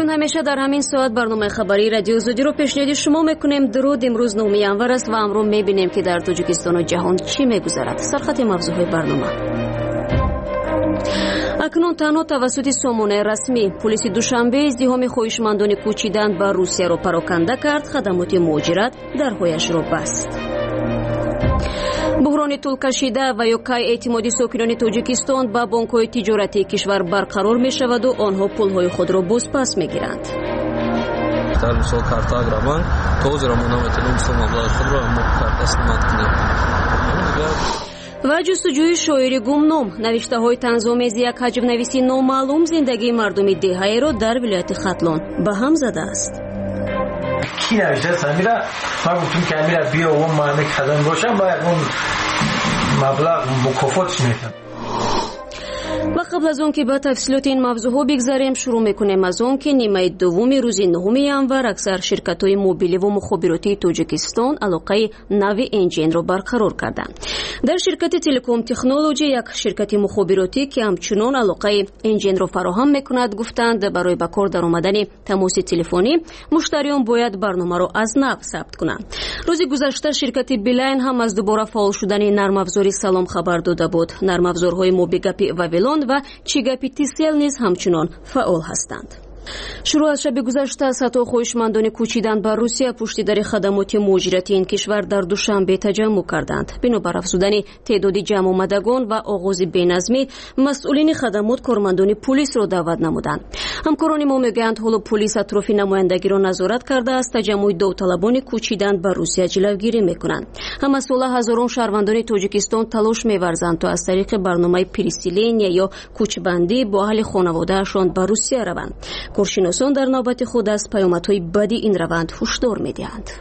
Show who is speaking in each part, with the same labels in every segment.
Speaker 1: همیشه در همین ساعت برنامه خبری رادیو زودی رو پیشنهاد شما میکنیم. درود. امروز 9 январ است و امروز میبینیم که در تاجیکستان و جهان چی میگذرد. سرخط موضوعهای برنامه. اکنون تنها توسط سامانه رسمی پلیس دوشنبه ازدحام خواهشمندان کوچیدن به روسیه را پراکنده کرد. خدمات مهاجرت درهایش را بست. بحران طول کشیده و یکای اعتمادی ساکنان تاجیکستان به بانک‌های تجارتی کشور برقرار می‌شود و آنها پول‌های خود را بازپس می‌گیرند.
Speaker 2: در مثال کارت اگرابان توزیع را منامتنیم سومابلای خود را کارت استماد کنیم.
Speaker 1: و جستجوی شاعر گمنام نوشته‌های طنزآمیز یک حجم‌نویسی نامعلوم زندگی مردم دهه‌ای را در ولایت ختلان به هم زده است.
Speaker 3: کی نوشته سمیرا؟ ما گفتیم که امیرا بیا اون معنی خدمت باشم باید اون مبلغ مکافاتش میدم.
Speaker 1: و قبل از اون که به تفصیلات این موضوع بگذاریم شروع میکنیم از اون که نیمه دوم روز 9 январ اکثر شرکت‌های موبیلی و مخابراتی تاجیکستان علاقه نوی انجین را برقرار کردند. در شرکت تلکوم تکنولوژی یک شرکت مخابراتی که همچنان علاقه انجین را فراهم میکند گفتند برای به کار درآمدن تماس تلفنی مشتریان باید برنامه را از نو ثبت کنند. روز گذشته شرکت بیلاین هم از دوباره فعال شدن نرم افزاری سلام خبر داده بود. نرم افزارهای موبیگاپی واویلون و چیگاپی تیسل نیز همچنان فعال هستند. شروع از شب گذشته صدها خواهشمندان کوچیدن به روسیه پشت در خدمات مهاجرتی این کشور در دوشنبه تجمع کردند. بنابر افزودن تعداد جمع آمدگان و آغاز بی‌نظمی مسئولین خدمات کارمندان پلیس را دعوت نمودند. همکاران ما میگویند حالا پلیس اطراف نمایندگی را نظارت کرده است تجمع داوطلبان کوچیدن به روسیه جلوگیری میکنند. هم از سال هزاران شهروندان تاجیکستان تلاش می‌ورزند تا از طریق برنامه پریسیلین یا کوچبندی با اهل خانواده‌شان به روسیه روند. کارشناسان در نوبت خود از پیامدهای بدی این روند هشدار می‌دهند.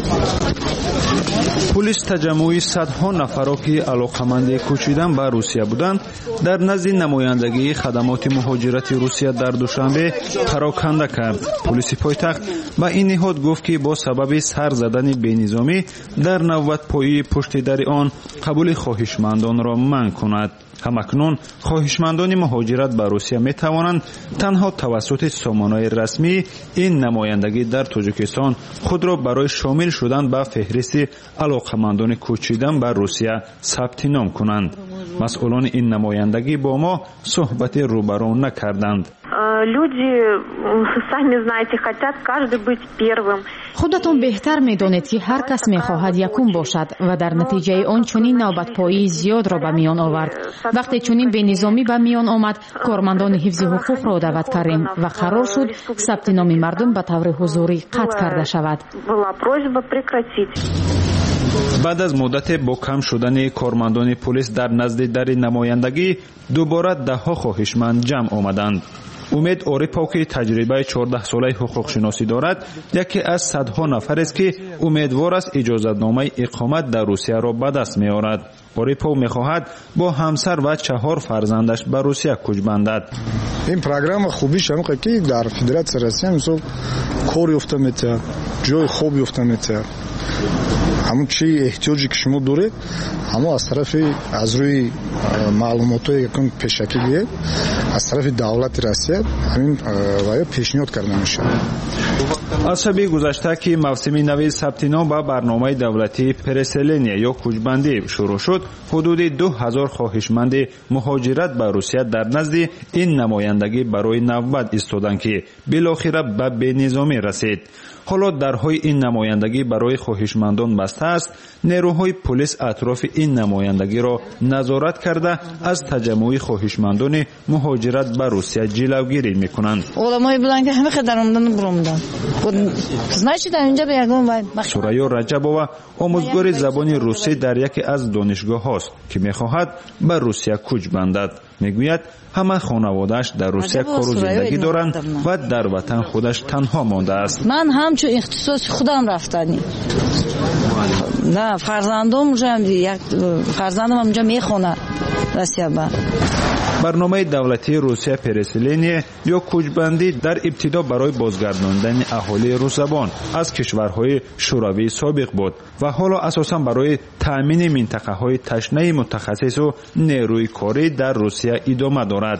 Speaker 4: پلیس تجمع صدها نفر که علاقمند کوچیدن به روسیه بودند در نزد نمایندگی خدمات مهاجرت روسیه در دوشنبه پراکنده کرد. پلیس پایتخت به این نهاد گفت که با سبب سر زدن بی‌نظامی در نوبت پایی پشت در آن قبول خواهشمندان را منع کند. همکنون خواهشمندان مهاجرت به روسیه می توانند تنها توسط سامانه‌های رسمی این نمایندگی در تاجیکستان خود را برای شامل شدن به فهرست علاقمندان کوچیدن به روسیه ثبت نام کنند. مسئولان این نمایندگی با ما صحبت روبرو نکردند.
Speaker 5: люди сами знаете хотят каждый быть первым.
Speaker 6: خودتان بهتر می‌دانید که هر کس می‌خواهد یکم باشد و در نتیجه آن چنین نوبت‌پایی زیاد را به میان آورد. وقتی چنین بی‌نظامی به میان آمد کارمندان حفظ حقوق را دعوت کردیم و قرار شد ثبت نام مردم به طور حضوری قطع کرده شود.
Speaker 4: بعد از مدت با کم شدن کارمندان پلیس در نزد در نمایندگی دوباره ده‌ها خواهشمند جمع آمدند. امید عارف‌ها که تجربه 14 ساله حقوق شناسی دارد یکی از صدها نفر است که امیدوار است اجازه‌نامه اقامت در روسیه را به دست می‌آورد. عارف‌ها می‌خواهد با همسر و 4 فرزندش به روسیه کوچ بندد.
Speaker 7: این پروگرام خوبیش همه که در فدراسیون روسیه مثلا کار یافته می‌شه، جای خوب یافته می‌شه. همون چی احتیاجی که شما دارید اما از طرف از روی معلومات‌های یکم پیشکیه از طرف دولت روسیه همین وای پیشنهاد کرده میشه.
Speaker 4: از شب گذشته که موسم نو ثبت نام به برنامه دولتی پرسلینیا یا کوچبندی شروع شد حدود 2000 خواهشمند مهاجرت به روسیه در نزد این نمایندگی برای نوبت ایستادند که بالاخره به بی‌نظامی رسید. حالا درهای این نمایندگی برای خواهشمندان بسته است. نیروهای پلیس اطراف این نمایندگی را نظارت کرده از تجمع خواهشمندان مهاجرت به روسیه جلوگیری میکنند.
Speaker 8: علمای بلند که همه خدر اومدن برامدن. значит در اینجا به یگان
Speaker 4: سوریا رجبова آموزگار زبان روسی در یکی از دانشگاه هاست که میخواهد به روسیه کوچ بندد. میگوید همه خانواده‌اش در روسیه کار و زندگی دارند و در وطن خودش تنها مانده است.
Speaker 8: من همچون اختصاص خودم رفتنی. نه فرزندم اونجا میخونه روسیه.
Speaker 4: برنامه دولتی روسیه پرسلینیا یا کوچبندی در ابتدا برای بازگرداندن اهالی روس‌زبان از کشورهای شوروی سابق بود و حالا اساساً برای تأمین منطقه‌های تشنه متخصص و نیروی کاری در روسیه ادامه دارد.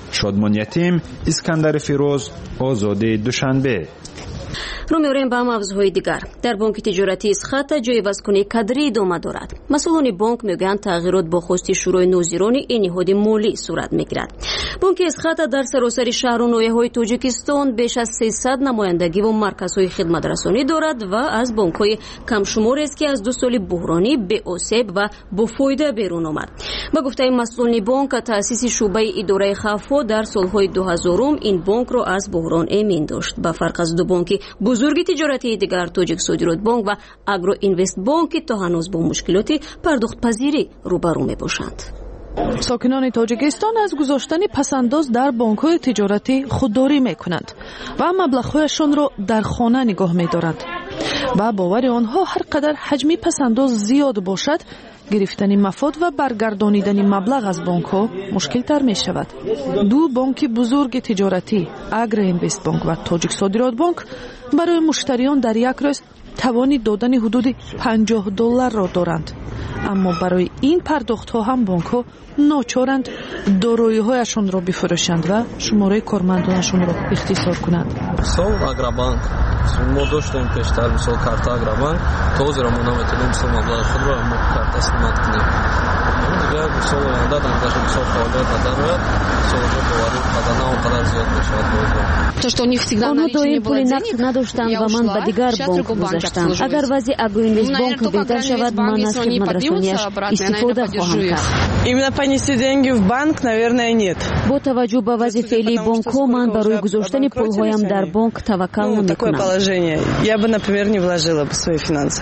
Speaker 4: شادمان یتیم، اسکندر فیروز، آزادی دوشنبه.
Speaker 1: رو می‌آوریم به موضوعهای دیگر. در بانک تجارتی اسخات جای وضع‌کنی کادری ادامه دارد. مسئولان بانک میگویند تغییرات با خواست شروع نوزیران این نهاد مالی صورت میگیرد. بانک اسخات در سراسر شهر و ناحیه‌های تاجیکستان بیش از 300 نمایندگی و مرکزهای خدمت رسانی دارد و از بانک‌های کم شماری است که از 2 سال بحرانی به آسیب و با فایده بیرون آمد. با گفته مسئولان بانک، تأسیس شعبه اداره خفا در سال‌های 2000 این بانک را از بحران امین داشت. با فرق از دو بانک بزرگ تجارتی دیگر، تاجیک صادرات بانک و اگرو اینوست بانک، تا هنوز با مشکلات پرداخت پذیری روبرو می باشند.
Speaker 9: ساکنان تاجیکستان از گذاشتن پسنداز در بانک‌های تجارتی خودداری می‌کنند و مبلغ‌هایشان را در خانه نگاه می‌دارند. با باور آنها هر قدر حجم پسنداز زیاد باشد، گرفتن مفاد و برگردانیدن مبلغ از بانک‌ها مشکل‌تر می‌شود. دو بانک بزرگ تجارتی، اگرو اینوست بانک و تاجیک صادرات بانک، برای مشتریان در یک روز توانی دادن حدود $50 را دارند. اما برای این پرداخت‌ها هم بانک‌ها ناچارند دارایی‌هایشان را بفروشند و شماره کارمندانشان را اختصار کنند.
Speaker 2: سال اگربانک ما داشتیم پیشتر مثال کارت اگربانک توزیع را می‌تونیم مثال مبلغ خود را کارت استفاده کنیم. دیگر مثال آینده در مثال فعالیت ندارد، مثال باوری بدن آنقدر زیاد می‌شود.
Speaker 1: آنها دائم پول نقد نداشتند و من به دیگر بانک گذاشتم. اگر وضع اگرو اینوست بانک بهتر شود، من از خدمت رسانی‌اش استفاده خواهم کرد.
Speaker 8: Именно понести деньги в банк, наверное, нет.
Speaker 1: با توجه به وضع فعلی بانک‌ها، من برای گذاشتن پول‌هایم در بانک توکل نمی‌کنم.
Speaker 8: Такое положение. Я бы, например, не вложила бы свои финансы.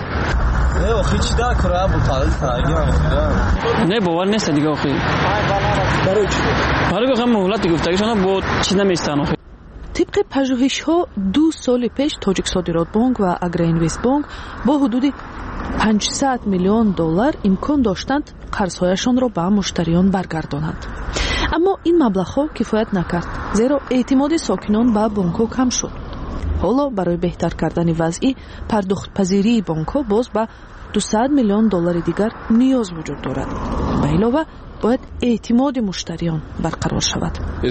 Speaker 10: نه باور نیست دیگه آخه. برای که مهلت گفتگیشون بود چیز نمیستن آخه.
Speaker 9: طبق پژوهش‌ها 2 سال پیش تاجیک صادرات بانک و اگرو اینوست بانک با حدود $500 میلیون امکان داشتند قرض‌هایشان را به مشتریان برگردانند. اما این مبلغ‌ها کفایت نکرد، زیرا اعتماد ساکنان به بانک‌ها کم شد. حالا برای بهتر کردن وضع پرداخت پذیری بانک‌ها باز به $200 میلیون دیگر نیاز وجود دارد. به علاوه باید اعتماد مشتریان برقرار شود.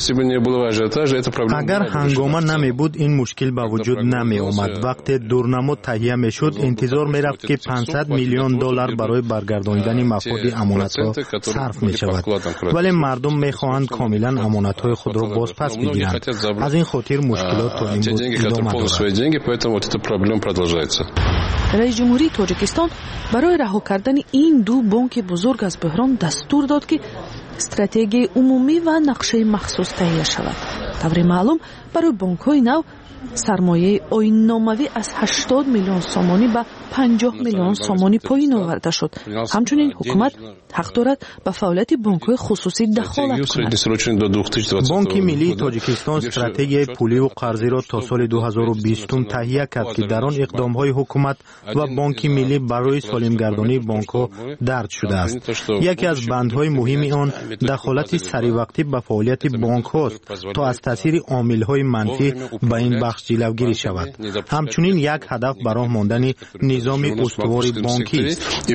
Speaker 7: اگر هنگامه نمی بود این مشکل به وجود نمی آمد. وقتی دورنماد تهیه می شد انتظار می رفت که $500 میلیون برای برگردانیدن مفاد امانت ها صرف می شود، ولی مردم می خواهند کاملا امانت های خود را بازپس بگیرند. از این خاطر مشکلات تا امروز ادامه دارد.
Speaker 9: رئیس جمهوری تاجیکستان برای رها کردن این دو بانک بزرگ از بحران دستور داد که استراتژی عمومی و نقشه مخصوص تهیه شود. طور معلوم برای بانک‌های نو سرمایه آیین‌ناموی از 80 میلیون سومانی به 50 میلیون سومانی پایین آورده شد. همچنین حکومت حق دارد به فعالیت بانک‌های خصوصی دخالت کند.
Speaker 7: بانک ملی تاجیکستان استراتژی پولی و قرضی را تا سال 2020 تهیه کرد که در آن اقدام‌های حکومت و بانک ملی برای سالمگردانی بانک‌ها درج شده است. یکی از بندهای مهم آن دخالت سریع به فعالیت بانک‌هاست تا از تاثیر عامل‌های منفی به این بخش جلوگیری شود. همچنین یک هدف برای ماندن نظام استوار بانکی است.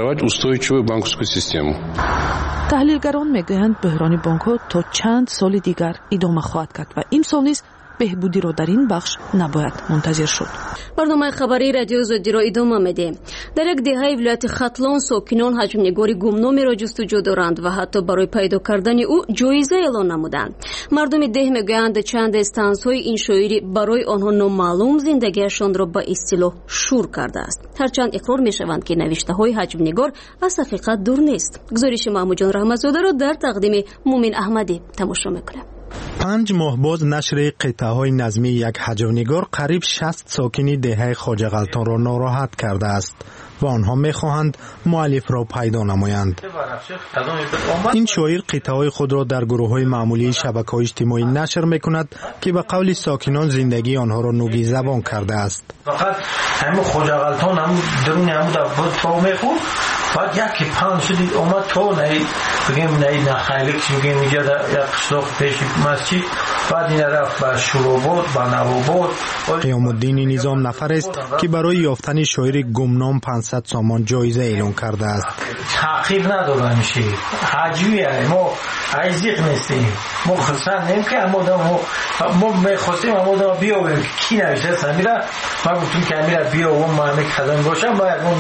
Speaker 9: تحلیلگران میگویند بحران بانک‌ها تا چند سال دیگر ادامه خواهد کرد و این سال نیز بهبودی را در این بخش نباید منتظر شد.
Speaker 1: برنامه خبری رادیو زودی را ادامه می‌دهیم. در یک دهه ولایت ختلان ساکنان حجم‌نگاری گمنامی را جستجو دارند و حتی برای پیدا کردن او جایزه اعلان نمودند. مردم ده میگویند چند استانس‌های انشایی برای آنها نامعلوم زندگیشان را به اصطلاح شور کرده است. هرچند اقرار می‌شوند که نوشته‌های حجم‌نگار از حقیقت دور نیست. گزارش محمود جان رحمت‌زاده را در تقدیم مومن احمدی تماشا می‌کنیم.
Speaker 7: 5 ماه باز نشر قطعه‌های نظمی یک حجم‌نگار قریب 60 ساکنی دهه خواجه غلطان را ناراحت کرده است و آنها می‌خواهند مؤلف را پیدا نمایند. این شاعر قطعه‌های خود را در گروه‌های معمولی شبکه‌های اجتماعی نشر می‌کند که به قول ساکنان زندگی آنها را نوگی زبان کرده است.
Speaker 3: فقط همون خواجه غلطان هم درون همون بود فاو می‌خورد بعد یکی پان شدید اومد تو بگیم نخیلکش بگیم اینجا یک قشلاق پیش مسجد بعد این رفت به شروع بود به نوو بود.
Speaker 11: قیام الدین نظام نفر است که برای یافتن شاعر گمنام 500 سامان جایزه اعلان کرده است.
Speaker 3: تعقیب نداره میشه حجویه ما عزیق نیستیم ما خصوصا نیم که ما میخواستیم اما بیاویم کی نوشته سمیره ما گفتیم که امیره بیا و معنی خدم باشم باید اون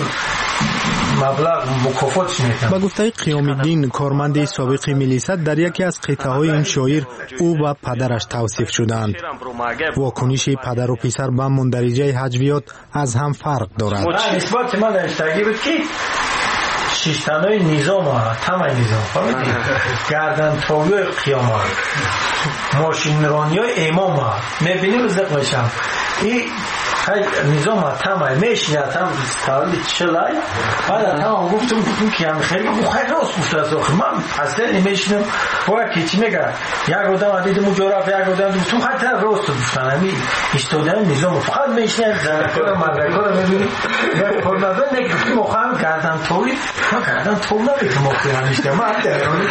Speaker 3: مبلغ مکافاتش میتونم.
Speaker 11: با گفته قیام الدین کارمند سابق ملیست در یکی از قطعه های این شاعر او و پدرش توصیف شدند. واکنش پدر و پسر به مندرجه حجویات از هم فرق دارد.
Speaker 3: نسبت من نوشتگی بود که شیشتنهای نظام ها تمام نظام گردن تاوی قیام ها ماشین رانی های امام ها میبینیم رزق میشم این نظام ها تمام میشید هم تاوی چلای بعد تمام گفتم که هم خیلی خیلی راست گفته از آخر من اصلا نمیشنم باید که چی میگه یک آدم دیدم اونجا رفت یک آدم تو حتی راست گفتن همی استودن نظام فقط میشنم زنکار مردکار میبینیم یک پرنظر نگفتیم مخواهم کردن تاوی کردن تو نبید مخیانشته من درونه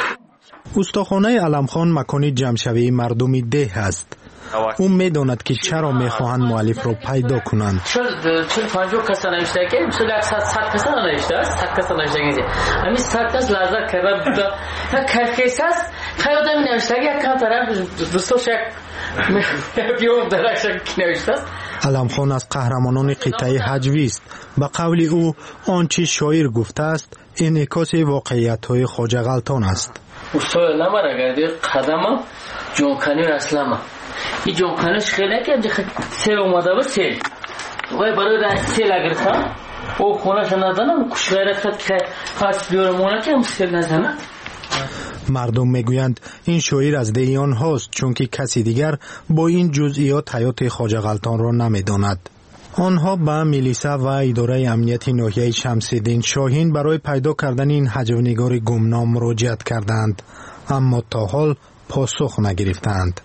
Speaker 11: استخانه علمخان مکان جمعشوی مردمی ده است. او میداند که چرا میخواهند مؤلف را پیدا کنند.
Speaker 12: چون 50 کس نوشته که مثل 100 کس نوشته است 100 کس نوشته که همین 100 کس لازم کرده بود یک کیس است خیلی آدمی نوشته که یک کم طرف دوستوش یک بیوم درش نوشته است.
Speaker 11: علمخان از قهرمانان قطعه حجوی است. به قول او آنچه شاعر گفته است انعکاس واقعیت‌های خواجه غلطان است.
Speaker 12: استاد نمارگردی قدم جونکنی اسلام این جونکنش خیلی که سیل اومده بود سیل وای برای سیل اگر سام او خونش ندانم کش غیرت که پس بیارمونه که هم سیل نزنه.
Speaker 11: مردم میگویند این شاعر از دیان هاست چون که کسی دیگر با این جزئیات حیات خواجه غلطان را نمیداند. آنها به میلیسه و اداره امنیت ناحیه شمس‌الدین شاهین برای پیدا کردن این حجونگار گمنام مراجعت کردند اما تا حال پاسخ نگرفتند.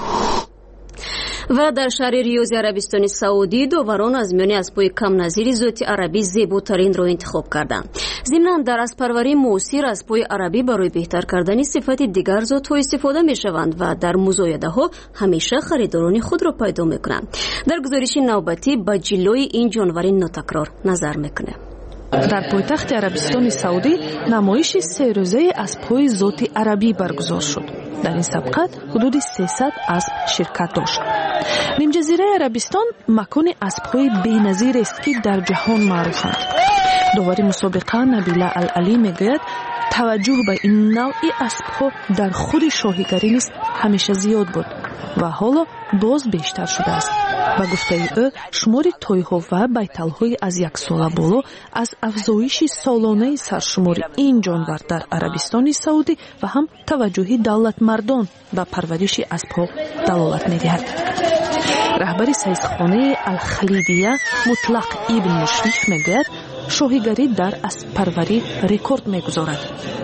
Speaker 1: و در شهر ریاض عربستان سعودی داوران از میان اسب‌های کم نظیر ذات عربی زیباترین را انتخاب کردند. ضمناً در اسب‌پروری معاصر اسب‌های عربی برای بهتر کردن صفت دیگر ذات‌ها استفاده می‌شوند و در مزایده‌ها همیشه خریداران خود را پیدا می‌کنند. در گزارش نوبتی با جلوی این جانور ناتکرار نظر می‌کنه.
Speaker 9: در پایتخت عربستان سعودی نمایش 3 روزه اسب‌های ذات عربی برگزار شد. در این سبقت حدود 300 اسب شرکت داشت. نیم جزیره عربستان مکان اسب‌های بی‌نظیر است که در جهان معروفند. داور مسابقه نبیله العلی میگوید توجه به این نوع اسب‌ها در خود شاهیگری نیز همیشه زیاد بود و حالا باز بیشتر شده است. و گفته او شمار توی‌ها و بیتل‌های از 1 ساله بالا از افزایش سالانه سرشمار این جانور در عربستان سعودی و هم توجه دولت مردان به پرورش اسب‌ها دلالت می‌دهد. رهبر سیزخانه الخلیدیه مطلق ابن مشرف میگوید شاهیگری در اسب‌پروری رکورد میگذارد.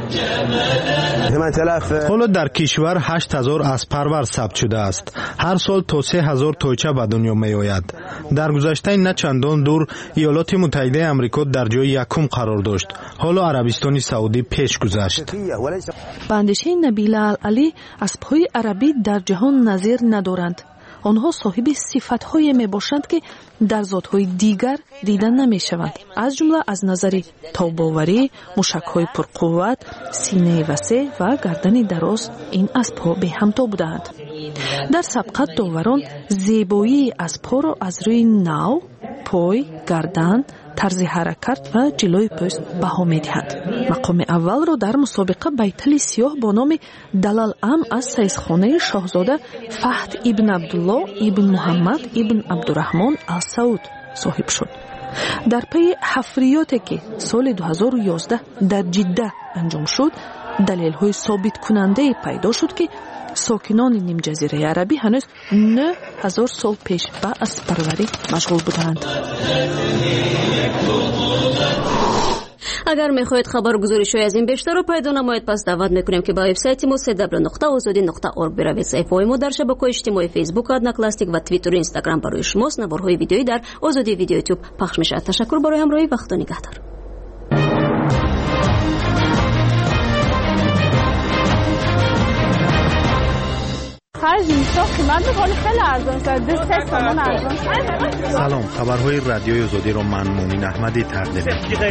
Speaker 11: حالا در کشور 8000 اسب‌پرور ثبت شده است. هر سال تا 3000 تویچه به دنیا می آید. در گذشته نه چندان دور ایالات متحده آمریکا در جای یکم قرار داشت. حالا عربستان سعودی پیش گذشت.
Speaker 9: به اندیشه نبیله العلی اسب‌های عربی در جهان نظیر ندارند. آنها صاحب صفت‌های میباشند که در ذات‌های دیگر دیدن نمی‌شوند. از جمله از نظر تاب‌آوری، موشک‌های پرقوت، سینه وسیع و گردن دراز این اسب‌ها به همتا بودند. در سبقت داوران زیبایی اسب‌ها را از روی نو، پای، گردن، طرز حرکت و جلوی پوست بها می‌دهند. مقام اول را در مسابقه بیتل سیاه با نام دلال ام از سیزخانه شاهزاده فهد ابن عبدالله ابن محمد ابن عبدالرحمن السعود صاحب شد. در پی حفریاتی که سال 2011 در جده انجام شد دلیل‌های ثابت کننده پیدا شد که ساکنان نیم جزیره عربی هنوز 9000 سال پیش به اسب‌پروری مشغول بودند.
Speaker 1: اگر میخواهید خبرگزاری‌های از این بیشتر رو پیدا نمایید پس دعوت میکنیم که به وبسایت ما www.azadi.org بروید. صفحه‌های ما در شبکه‌های اجتماعی فیسبوک، ادناکلاستیک و توییتر و اینستاگرام برای شماست. نوارهای ویدیویی در آزادی ویدیو یوتیوب پخش میشه. تشکر برای همراهی. وقت و نگهدار.
Speaker 13: قیمت ولی خیلی ارزان شده. 3 تومن ارزان شده.
Speaker 11: سلام، خبرهای رادیوی آزادی رو من مومین احمدی تقدیم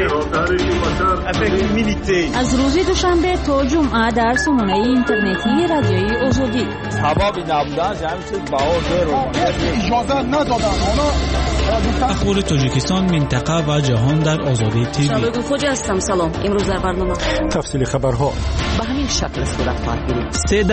Speaker 6: از روز دوشنبه تا جمعه در سامانه اینترنتی رادیوی آزادی.
Speaker 14: سبب نبودن همین چیز بهار اجازه ندادن.
Speaker 15: اخبار تاجیکستان، منطقه و جهان در آزادی تیوی.
Speaker 1: شبکه خوجه هستم. سلام. امروز در برنامه
Speaker 11: تفصیل خبرها
Speaker 16: به همین شکل صورت خواهد گرفت.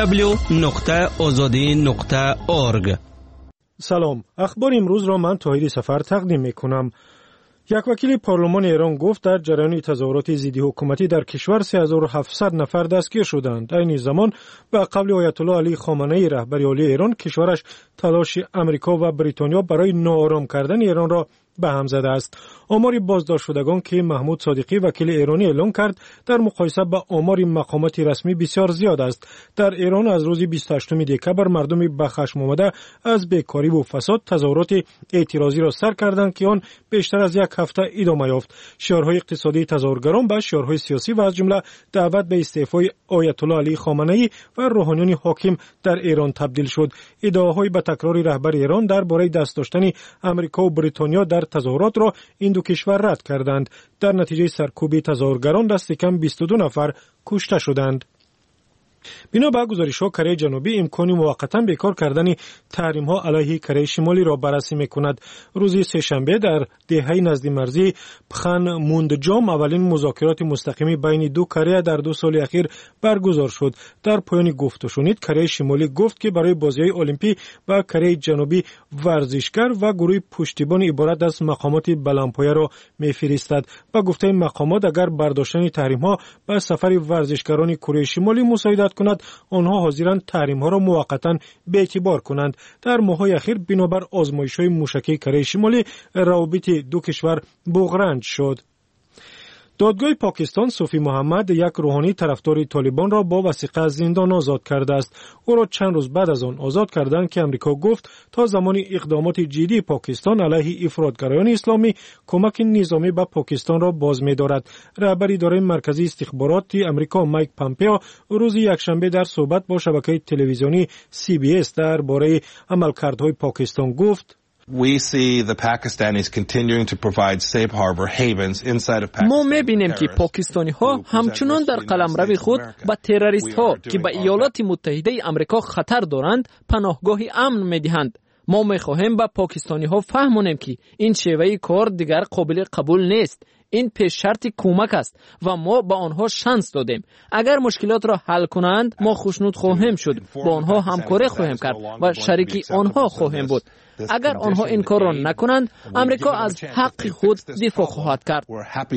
Speaker 17: www.azadi.org.
Speaker 18: سلام، اخبار امروز را من طاهری سفر تقدیم میکنم. یک وکیل پارلمان ایران گفت در جریان تظاهرات ضد حکومتی در کشور 3700 نفر دستگیر شدند. در این زمان به قبل آیت الله علی خامنه ای رهبر عالی ایران، کشورش تلاش امریکا و بریتانیا برای ناآرام کردن ایران را به هم زده است. آمار بازداشت شدگان که محمود صادقی وکیل ایرانی اعلام کرد در مقایسه با آمار مقامات رسمی بسیار زیاد است. در ایران از روز 28 دکبر مردم به خشم آمده از بیکاری و فساد تظاهرات اعتراضی را سر کردند که آن بیشتر از یک هفته ادامه یافت. شعارهای اقتصادی تظاهرگران به شعارهای سیاسی و از جمله دعوت به استعفای آیت الله علی خامنه ای و روحانیون حاکم در ایران تبدیل شد. ادعاهای به تکرار رهبر ایران درباره دست داشتن امریکا و بریتانیا در تظاهرات را این دو کشور رد کردند. در نتیجه سرکوب تظاهرگران دست کم 22 نفر کشته شدند. بنا به گزارش‌ها کره جنوبی امکانی موقتا بیکار کردن تحریم‌ها علیه کره شمالی را بررسی می‌کند. روز سه‌شنبه در دهه نزد مرزی پخن موندجام اولین مذاکرات مستقیمی بین دو کره در 2 سال اخیر برگزار شد. در پایان گفت و شنید کره شمالی گفت که برای بازی‌های المپیک و کره جنوبی ورزشگر و گروه پشتیبان عبارت از مقامات بلندپایه را می‌فرستد. با گفته مقامات اگر برداشتن تحریم‌ها به سفر ورزشکاران کره شمالی مساعدت کند، آنها حاضرند تحریم‌ها را موقتا به اعتبار کنند. در ماه‌های اخیر بنابر آزمایش‌های موشکی کره شمالی روابط دو کشور بغرنج شد. دادگاه پاکستان صوفی محمد، یک روحانی طرفدار طالبان را با وثیقه از زندان آزاد کرده است. او را چند روز بعد از آن آزاد کردند که امریکا گفت تا زمان اقدامات جدی پاکستان علیه افراطگرایان اسلامی کمک نظامی به پاکستان را باز می‌دارد. رهبر اداره مرکزی استخباراتی امریکا مایک پامپئو روز یکشنبه در صحبت با شبکه تلویزیونی CBS درباره عملکردهای پاکستان گفت:
Speaker 16: ما می‌بینیم که پاکستانی‌ها همچنان در قلمرو خود به تروریست‌ها که به ایالات متحده آمریکا خطر دارند پناهگاه امن می‌دهند. ما می‌خواهیم به پاکستانی‌ها فهمانیم که این شیوه کار دیگر قابل قبول نیست. این پیش شرط کمک است و ما با آنها شانس دادیم. اگر مشکلات را حل کنند ما خوشنود خواهیم شد، با آنها همکاری خواهیم کرد و شریکی آنها خواهیم بود. اگر آنها این کار را نکنند، امریکا از حق خود دفاع خواهد کرد.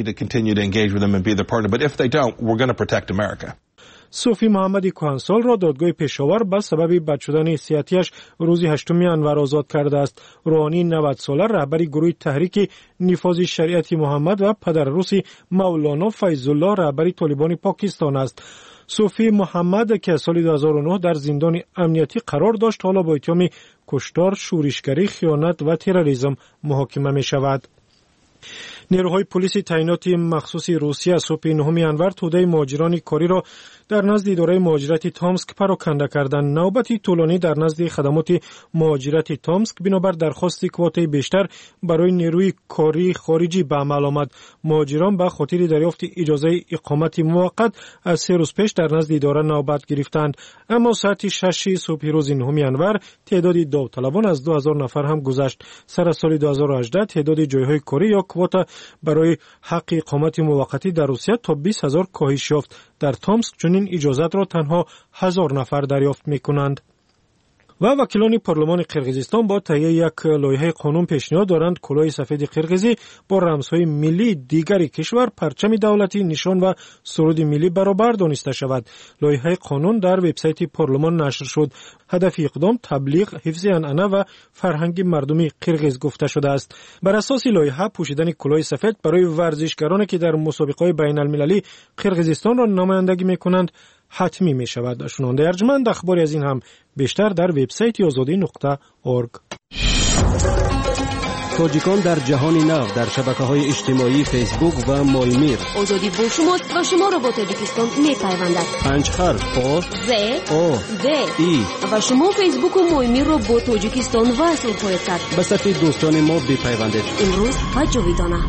Speaker 18: صوفی محمدی کهنسال را دادگاه پشاور به سبب بد شدن صحتیش روز 8 انور آزاد کرده است. روحانی 90 ساله رهبر گروه تحریک نفاذ شریعت محمد و پدر روسی مولانا فیض الله رهبر طالبان پاکستان است. صوفی محمد که سال 2009 در زندان امنیتی قرار داشت، حالا با اتهام کشتار، شورشگری، خیانت و تروریسم محاکمه می شود. نیروهای پلیس تعینات مخصوص روسیه صبح 9 انور توده مهاجران کاری را در نزد اداره مهاجرت تامسک پراکنده کردند. نوبتی طولانی در نزد خدمات مهاجرت تامسک بنابر درخواست کوته بیشتر برای نیروی کاری خارجی به عمل آمد. مهاجران به خاطر دریافت اجازه اقامت موقت از 3 روز پیش در نزد اداره نوبت گرفتند، اما ساعت 6 صبح روز 9 انور تعداد داوطلبان از 2000 نفر هم گذشت. سر سال 2018 تعداد جایهای کاری یا کوتا برای حق اقامت موقتی در روسیه تا 20000 کاهش یافت. در تامسک چنین اجازت را تنها 1000 نفر دریافت می‌کنند. و وکیلان پارلمان قرقیزستان با تهیه یک لایحه قانون پیشنهاد دارند کلاه سفید قرقیزی با رمزهای ملی دیگری کشور، پرچم دولتی، نشان و سرود ملی برابر دانسته شود. لایحه قانون در وبسایت پارلمان نشر شد. هدف اقدام تبلیغ، حفظ عنعنه و فرهنگ مردمی قرقیز گفته شده است. بر اساس لایحه پوشیدن کلاه سفید برای ورزشکارانی که در مسابقات بین المللی قرقیزستان را نمایندگی می‌کنند حتمی می شود. شنونده ارجمند، اخباری از این هم بیشتر در وبسایت azadi.org.
Speaker 17: تاجیکان در جهان نو در شبکه‌های اجتماعی فیسبوک و مایمیر.
Speaker 1: آزادی با شماست و شما را با تاجیکستان می‌پیوندد.
Speaker 17: 5 حرف آ
Speaker 1: ز
Speaker 17: او
Speaker 1: د
Speaker 17: ای
Speaker 1: و شما فیسبوک و مایمیر را با تاجیکستان وصل خواهید کرد.
Speaker 17: به صفحه دوستان ما بپیوندید.
Speaker 1: امروز و جاویدانه.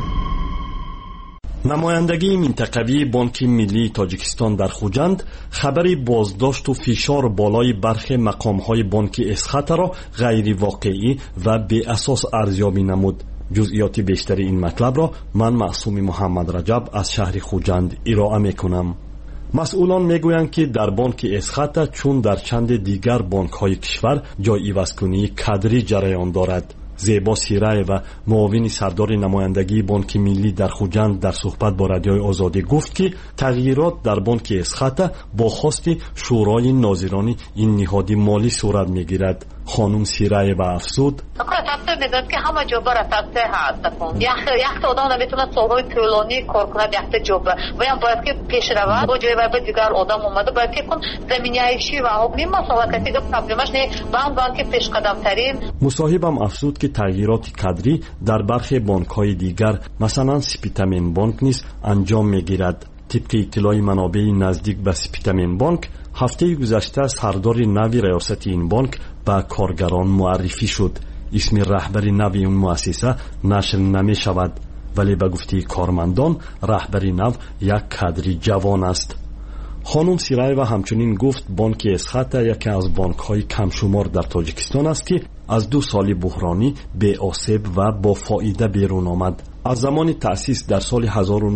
Speaker 19: نمایندگی منطقوی بانک ملی تاجیکستان در خوجند خبری بازداشت و فشار بالای برخی مقام‌های بانک اسخط را غیر واقعی و بی اساس ارزیابی نمود. جزئیات بیشتر این مطلب را من معصوم محمد رجب از شهر خوجند ارائه می‌کنم. مسئولان میگویند که در بانک اسخط چون در چند دیگر بانک‌های کشور جای عوض‌کنی کادری جریان دارد. زیبا سیرای و معاون سردار نمایندگی بانک ملی در خوجند در صحبت با رادیوی آزادی گفت که تغییرات در بانک اسخط با خواست شورای ناظران این نهاد مالی صورت میگیرد. خانم سیرای و افزود
Speaker 20: میدونید که همه جوبه را تصحیح هست. یک آدم نمیتونه سالهای طولانی کار کنه یک جوبه و یا باید که پیش رود با جای و دیگر آدم اومده باید که کن زمینه ایشی و حکمی مسئله کسی که پرابلمش نه بانک پیش قدم ترین.
Speaker 19: مصاحبم افزود که تغییرات کادری در برخی بانک‌های دیگر مثلا سپیتامین بانک نیز انجام میگیرد. طبق اطلاع منابع نزدیک به سپیتامین بانک هفته گذشته سردار نوی ریاست این بانک به کارگران معرفی شد. اسم رهبر نوی اون مؤسسه نشر نمی شود ولی به گفته کارمندان رهبر نو یک کادری جوان است. خانم سیرای و همچنین گفت بانک اسخط یکی از بانک‌های کم شمار در تاجیکستان است که از 2 سال بحرانی بی آسیب و با فایده بیرون آمد. از زمان تأسیس در سال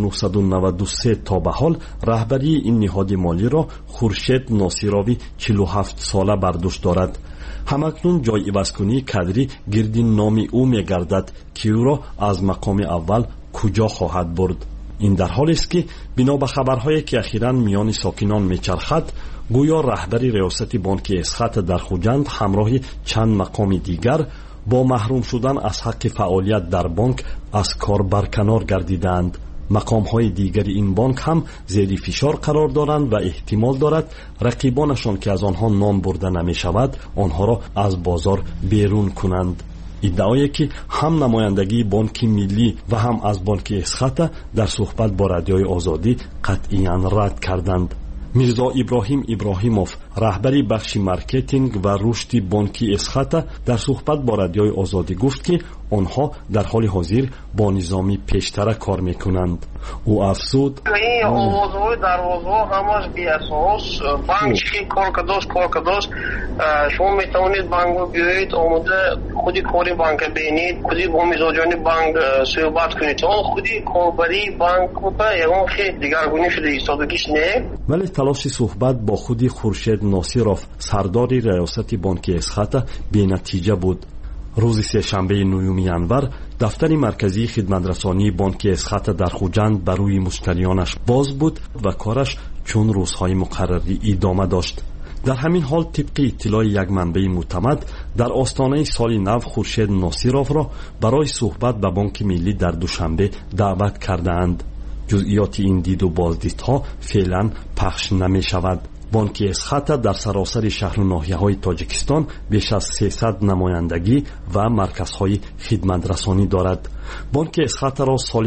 Speaker 19: 1993 تا به حال رهبری این نهاد مالی را خورشید ناصراوی 47 ساله بر دوش دارد. همکنون جای عوض‌کنی کادری گرد نام او می‌گردد که او را از مقام اول کجا خواهد برد. این در حالی است که بنا به خبرهایی که اخیراً میان ساکنان میچرخد گویا رهبری ریاست بانک اسخط در خوجند همراه چند مقام دیگر با محروم شدن از حق فعالیت در بانک از کار برکنار گردیدند. مقام‌های دیگر این بانک هم زیر فشار قرار دارند و احتمال دارد رقیبانشان که از آنها نام برده نمی شود آنها را از بازار بیرون کنند. ادعایی که هم نمایندگی بانک ملی و هم از بانک اسخط در صحبت با رادیوی آزادی قطعاً رد کردند. میرزا ابراهیم ابراهیموف رهبری بخش مارکتینگ و رشد بانک اسخط در صحبت با رادیوی آزادی گفت که آنها در حال حاضر با نظامی پیشتر کار میکنند. او افزود
Speaker 21: این آوازهای دروازها همش بی اساس بانک چی کار کداش شما میتونید بانک رو بیایید آمده خودی کاری بانک بینید خودی با مزاجان بانک صحبت کنید اون خودی کاربری بانک رو یکم خیلی دیگرگونی شده ایستادگیش نه.
Speaker 19: ولی تلاش صحبت با خودی خورشید ناصراف سردار ریاست بانک اسخط بی نتیجه بود. روز سه‌شنبه 9 ینور دفتر مرکزی خدمترسانی بانک اسخط در خوجند برای مشتریانش باز بود و کارش چون روزهای مقرری ادامه داشت. در همین حال طبق اطلاع یک منبع معتمد در آستانه سال نو خورشید ناصراف را برای صحبت به بانک ملی در دوشنبه دعوت کردند. جزئیات این دید و بازدیدها فعلا پخش نمی شود. بانک اسخط در سراسر شهر و ناحیه‌های تاجیکستان بیش از 300 نمایندگی و مرکزهای خدمترسانی دارد. بانک اسخط را سال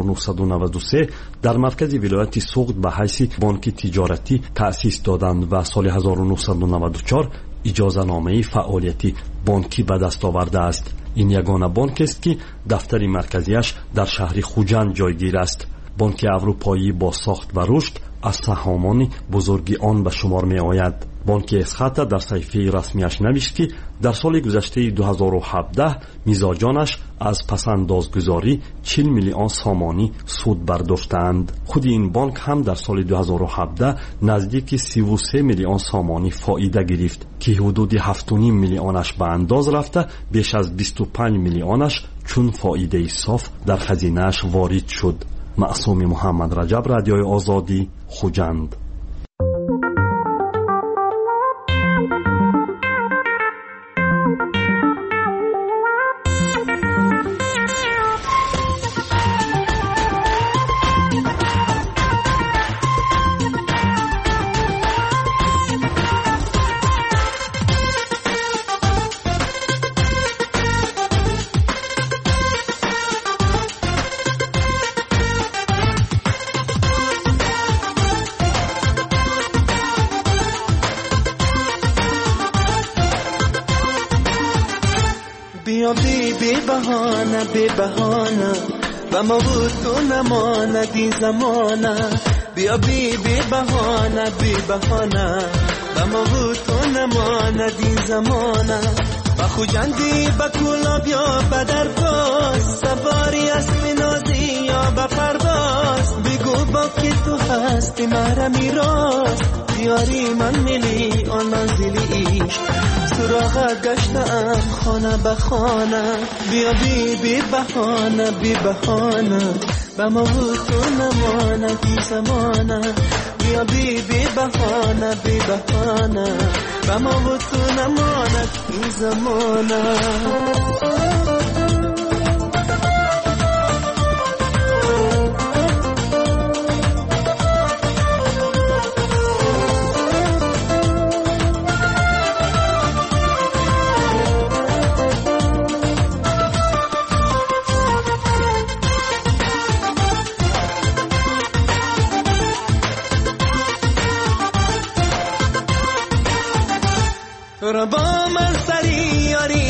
Speaker 19: 1993 در مرکز ولایت سوغد به حیث بانک تجارتی تأسیس دادند و سال 1994 اجازه نامه فعالیت بانکی به دست آورده است. این یگانه بانک است که دفتر مرکزیش در شهر خوجند جایگیر است. بانک اروپایی با ساخت و رشد از سهامان بزرگی آن به شمار می آید. بانک اسخط در صحیفه رسمیش نوشت که در سال گذشته 2017 میزاجانش از پسندازگذاری 40 میلیون سامانی سود برداشتند. خود این بانک هم در سال 2017 نزدیک 33 میلیون سامانی فایده گرفت که حدود 7.5 میلیونش به انداز رفته بیش از 25 میلیونش چون فایده صاف در خزینه‌اش وارد شد. معصوم محمد رجب رادیوی آزادی خوجند.
Speaker 5: بیا بی بهانه و ما بود تو نماند این زمانه بیا بی بهانه و ما بود تو نماند این زمانه و خوجندی با کولا بیا بدر باز سواری اسب نازی یا به پرواز بگو با که تو هستی مرا میراز دیاری من ملی آن منزلی عشق سراغت گشتم خانه به خانه بیا بی بهانه و ما بود تو نماند این زمانه بیا بی بهانه و ما بود تو نماند این زمانه را با من سری یاری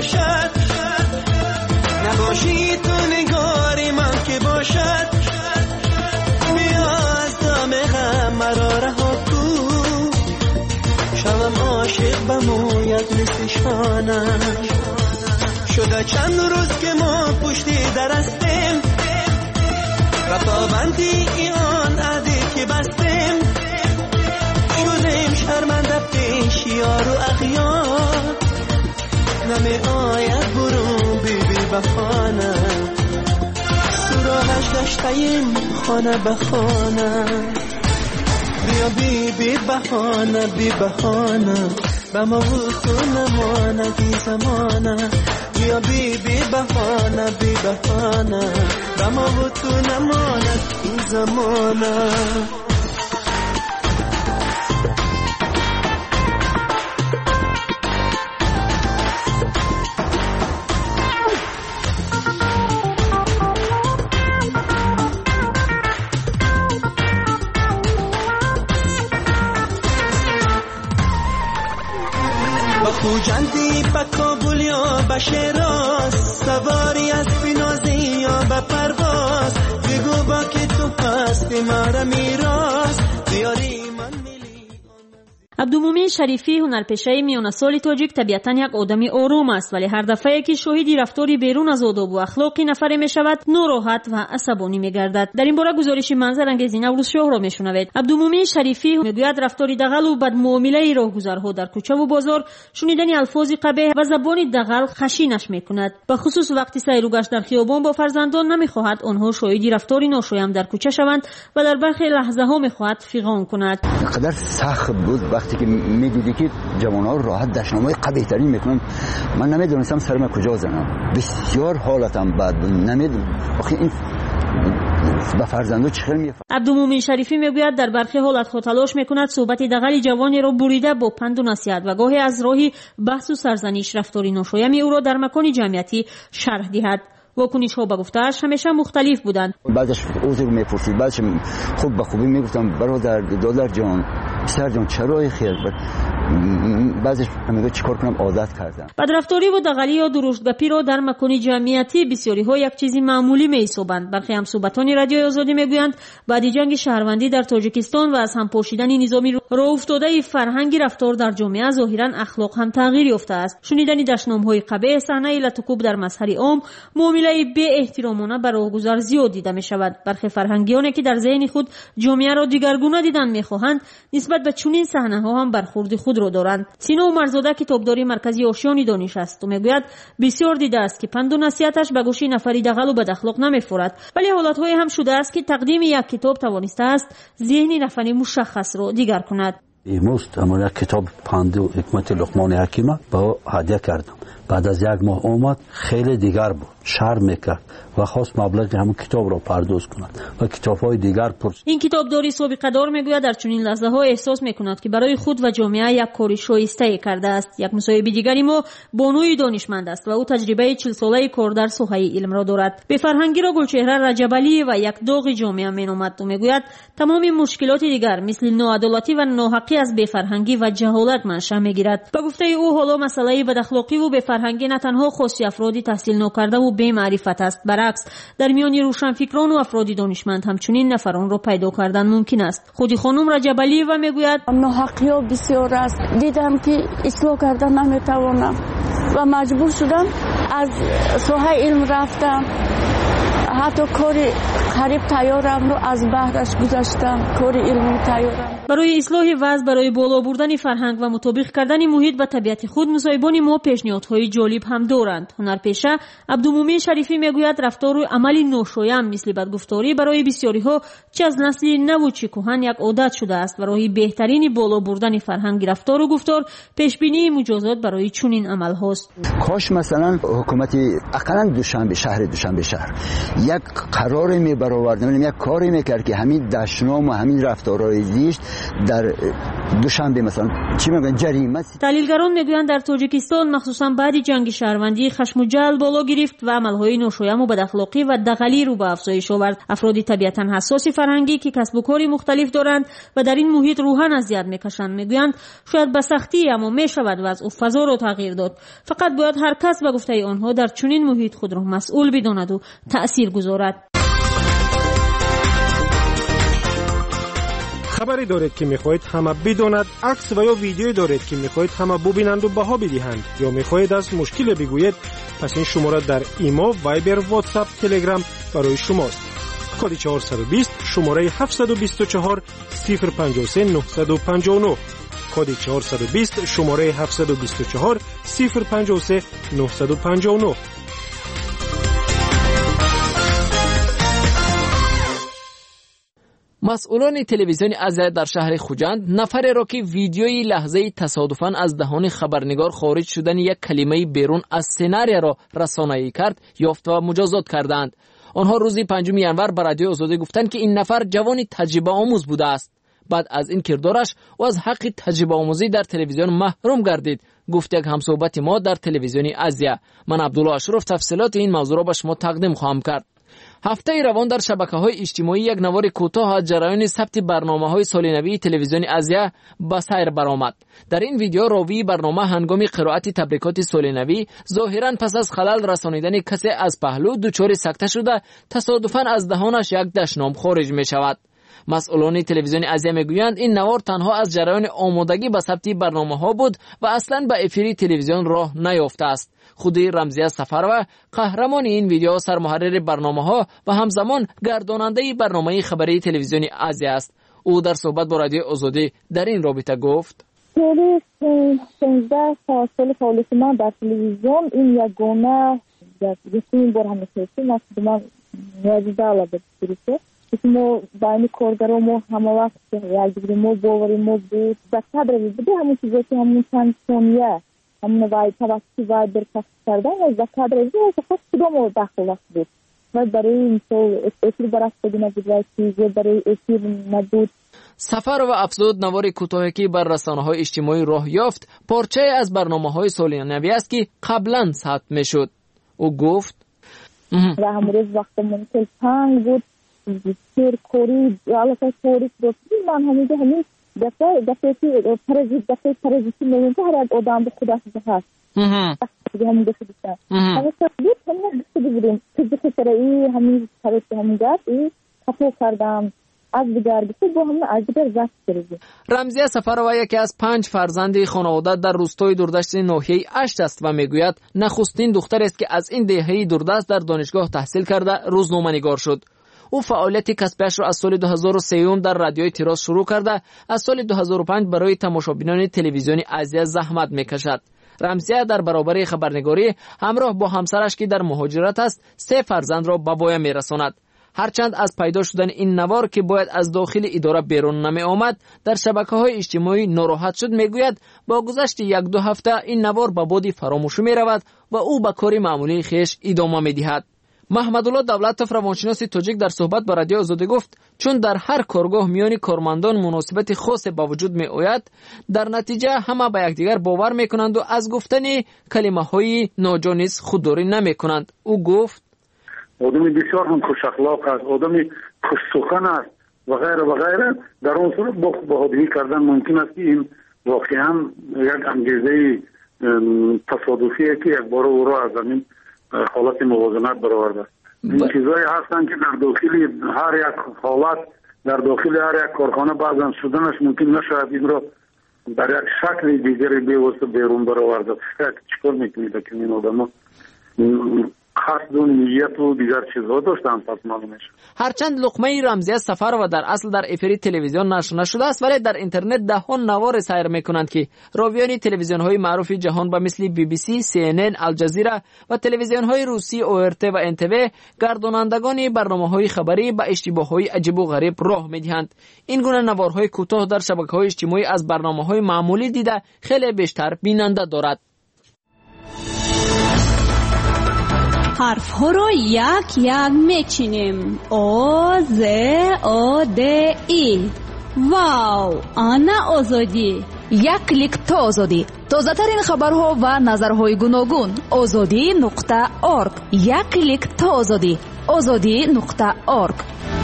Speaker 5: نباشی تو نگاری من که باشد بیا از دام غم مرا رها کو شوم عاشق به مویت مثل شانه شده چند روز که ما پشتی درستیم و پابندی ایان عهدی که بستیم شدیم شرمنده پیش یار و اغیار نمی آید برو بی بهانه سراغش گشتیم خانه به خانه بیا بی بهانه به ما بود تو نماند این زمانه بیا بی بهانه به ما بود تو نماند این زمانه خوجندی با کابل یا با شیراز سواری از فینازی یا با پرواز بگو با که تو هستی مرا میراز دیاری من
Speaker 1: عبدالمومن شریفی هنرپیشه میانسال تاجیک طبیعتا یک آدمی آروم است ولی هر دفعه که شاهدی رفتاری بیرون از آداب و اخلاق نفری میشود ناراحت و عصبانی میگردد. در این باره گزارش منظر انگیز نوروز شاه را میشنوید. عبدالمومن شریفی میگوید رفتاری دغل و بدمعامله راهگذرها در کوچه و بازار شنیدن الفاظ قبیح و زبان دغل خشینش میکند. به خصوص وقتی سیر و گشت در خیابان با فرزندان نمیخواهد آنها شاهدی رفتاری ناشایست در کوچه شوند و در برخی لحظه ها میخواهد فیغان کند.
Speaker 22: قدر سخت بود وقتی که میدیدی که جوان‌ها راحت دشنامه‌های قبیح‌ترین میکنن. من نمیدونستم سرم کجا زنم. بسیار حالتم بد بود. نمیدونم آخه این با فرزندو چخیر میفهمه.
Speaker 1: عبدالمومن شریفی میگوید در برخی حالت‌ها تلاش میکند صحبت دغل جوانی را بریده با پند و نصیحت و گاهی از راهی بحث و سرزنش رفتاری ناشایست او را در مکان جمعیتی شرح دهد. واکنش ها به گفته‌اش همیشه مختلف بودند.
Speaker 22: بعدش عذر میپرسید، بعدش خوب به خوبی میگفتم برادر دادر جان پسر جان چرا خیر بعضش میگه چیکار کنم عادت کردم.
Speaker 1: بدرفتاری و دغلی یا درشتگپی را در مکان جمعیتی بسیاری ها یک چیزی معمولی می‌حسابند. برخی همسوبتان رادیوی آزادی میگویند بعد جنگ شهروندی در تاجیکستان و از هم پاشیدن نظامی راه افتاده فرهنگی رفتار در جامعه ظاهرا اخلاق هم تغییر یافته است. شنیدن دشنام‌های قبیح، صحنه لطکوب در مسحر عام، معامله بی احترامانه بر راهگذر زیاد دیده می‌شود. برخی فرهنگیانی که در ذهن خود جامعه را دیگرگونه دیدن می‌خواهند نسبت به چنین صحنه‌ها هم برخورد خود را دارند. سینا عمرزاده کتابداری مرکزی آشیان دانش است و میگوید بسیار دیده است که پند و نصیحتش به گوش نفری دغل و بد اخلاق نمی‌فورد، ولی حالت‌های هم شده است که تقدیم یک کتاب توانسته است ذهن نفری مشخص را دیگر کند.
Speaker 22: امروز اما یک کتاب پند و حکمت لقمان حکیم با هدیه کردم. بعد از یک ماه اومد خیلی دیگر بود، شرم میکرد و خواست مبلغ همون کتاب را پرداخت کند و کتاب‌های دیگر پرسید.
Speaker 1: این کتابداری سابقه دار میگوید در چنین لحظه‌ها احساس میکند که برای خود و جامعه یک کاری شایسته کرده است. یک مصاحبه دیگری ما بانوی دانشمند است و او تجربه 40 ساله کار در ساحه علم را دارد. به فرهنگی را گلچهره رجبعلی و یک داغ جامعه مینامد و میگوید تمام مشکلات دیگر مثل ناعدالتی و ناحقی از بی فرهنگی و جهالت منشأ میگیرد. به گفته او حالا مسئله بد اخلاقی و فرهنگی نه تنها خاص افرادی تحصیل نکرده و بی معرفت است، برعکس در میان روشنفکران و افراد دانشمند همچنین نفران را پیدا کردن ممکن است. خودی خانم رجبعلی و میگوید
Speaker 13: ناحقی‌ها بسیار است، دیدم که اصلاح کردن نمیتوانم و مجبور شدم از ساحه علم رفتم، حتی کار قریب تیارم رو از بحرش گذاشتم، کار علمی تیارم.
Speaker 1: برای اصلاح وضع، برای بالا بردن فرهنگ و مطابق کردن محیط با طبیعت خود، مصاحبان ما پیشنهادهای جالب هم دارند. هنرپیشه عبدالمومن شریفی میگوید رفتار و عمل ناشایان مثل بدگفتاری برای بسیاری ها چه از نسل نو و چه کهن یک عادت شده است و راه بهترین بالا بردن فرهنگ رفتار و گفتار پیشبینی مجازات برای چنین عمل هاست.
Speaker 22: کاش مثلا حکومت اقلا شهر دوشنبه یک قرار می برآورد، یک کاری میکرد که همین دشنام و همین رفتارهای زشت در دوشنبه مثلا چی میگن جریمه.
Speaker 1: تحلیلگران میگویند در تاجیکستان مخصوصا بعد جنگ شهروندی خشم و جل بالا گرفت و عملهای ناشایان و بداخلاقی و دغلی رو به افزایش آورد. افراد طبیعتا حساس فرهنگی که کسب و کاری مختلف دارند و در این محیط روحاً اذیت میکشند میگویند شاید به سختی اما میشود وضع و فضا را تغییر داد. فقط باید هر کس به گفته آنها در چنین محیط خود را مسئول بداند و تأثیر گذارد.
Speaker 18: خبری دارید که میخواهید همه بداند، عکس و یا ویدیویی دارید که میخواهید همه ببینند و بها بدهند، یا میخواهید از مشکل بگویید، پس این شماره در ایمو، وایبر، واتساپ، تلگرام برای شماست. کد 420 شماره 724 053 959. کد 420 شماره 724 053 959.
Speaker 16: مسئولان تلویزیون ازیا در شهر خوجند نفری را که ویدیوی لحظه تصادفاً از دهان خبرنگار خارج شدن یک کلمه بیرون از سناریو را رسانه‌ای کرد یافت و مجازات کردند. آنها روز 5 ینور به رادیو آزادی گفتند که این نفر جوانی تجربه آموز بوده است. بعد از این کردارش و از حق تجربه آموزی در تلویزیون محروم گردید، گفت یک همصحبت ما در تلویزیون ازیا. من عبدالله اشرف تفصیلات این موضوع را به شما تقدیم خواهم کرد. هفته روان در شبکه‌های اجتماعی یک نوار کوتاه از جریان ثبت برنامه‌های سالنوی تلویزیون ازیا به سیر برآمد. در این ویدیو راوی برنامه هنگام قرائت تبریکات سالنوی ظاهراً پس از خلل رسانیدن کسی از پهلو دچار سکته شده تصادفاً از دهانش یک دشنام خارج می‌شود. مسئولان تلویزیون ازیا میگویند این نوار تنها از جریان آمادگی به ثبت برنامه‌ها بود و اصلاً به افیری تلویزیون راه نیافته است. خود رمزیه سفروا قهرمان این ویدیو سرمحرر برنامه‌ها و همزمان گرداننده برنامه خبری تلویزیون ازیا است. او در صحبت با رادیو آزادی در این رابطه گفت:
Speaker 2: 15 سال فعالیت من در تلویزیون این یگانه یکمین بار همیشه است که من نیازی علاوه بر ما بین کارگران ما همه وقت یک ما باوری ما بود و صبر بود همون چیزی که همون چند ثانیه همون وای توسط وای درکست کردن و زکات رزی فقط کدام داخل وقت بود و برای این اصول برای خودی نبود و چیزی برای اصول نبود.
Speaker 16: سفر و افزود نوار کوتاهی که بر رسانه‌های اجتماعی راه یافت پارچه از برنامه‌های سالنوی است که قبلا ثبت می‌شد. او گفت
Speaker 2: و همون وقت ممکن تنگ بود بسیار کوری علاقه کوری بود من همین دفعه پرزیتی میگن که هر آدم به خدا هست همین دفعه بیشتر همین بود همین دفعه بودیم که سرایی همین پرزیتی همین گفت کپو کردم از دیگر بسید با همین از دیگر زفت کردیم.
Speaker 16: رمزیه سفروا یکی از 5 فرزند خانواده در روستای دوردشت ناحیه اشت است و میگوید نخستین دختر است که از این دهه دوردست در دانشگاه تحصیل کرده روزنامه‌نگار شد. او فعالیت کسبیش را از سال 2003 در رادیوی تراس شروع کرده، از سال 2005 برای تماشابینان تلویزیون ازیا زحمت میکشد. رمزیه در برابر خبرنگاری همراه با همسرش که در مهاجرت است 3 فرزند را به پایان میرساند. هرچند از پیدا شدن این نوار که باید از داخل اداره بیرون نمی آمد در شبکه‌های اجتماعی ناراحت شد، میگوید با گذشت 1-2 هفته این نوار به بادی فراموشی می رود و او به کار معمولی خیش ادامه می دهد. محمدالله دولتوف روانشناس تاجیک در صحبت با رادیو آزادی گفت چون در هر کارگاه میان کارمندان مناسبت خاص به وجود می آید، در نتیجه همه به یکدیگر باور می کنند و از گفتن کلمه های ناجانس خودداری نمی کنند. او گفت
Speaker 4: آدمی بسیار هم خوش اخلاق است، آدمی خوش سخن است و غیره و غیره. در اون صورت با بهادری کردن ممکن است که این واقعا یک انگیزه تصادفیه که یک بار او را از زمین حالت موازنت برآورده. این چیزایی هستند که در داخل هر یک حالت، در داخل هر یک کارخانه بعضا شدنش ممکن نشود این را در یک شکل دیگری بیوسته بیرون برآورده. چیکار میکنید که این آدما خاص و نیت و دیگر چیزها داشتن پس معلوم میشه.
Speaker 16: هرچند لقمه رمزی از سفر و در اصل در افری تلویزیون نشر نشده است، ولی در اینترنت دهها نوار سیر میکنند که راویان تلویزیون های معروف جهان به مثل BBC، CNN، الجزیره و تلویزیون های روسی ORT و NTV گردانندگان برنامه های خبری به اشتباه های عجیب و غریب راه میدهند. این گونه نوارهای کوتاه در شبکه‌های اجتماعی از برنامه های معمولی دیده خیلی بیشتر بیننده دارد.
Speaker 8: حرف ها رو یک یک میچینیم. او ز او د ای. واو، آنا آزادی.
Speaker 6: یک کلیک تا آزادی. تازه ترین خبرها و نظرهای گوناگون. azadi.org. یک کلیک تا آزادی. azadi.org.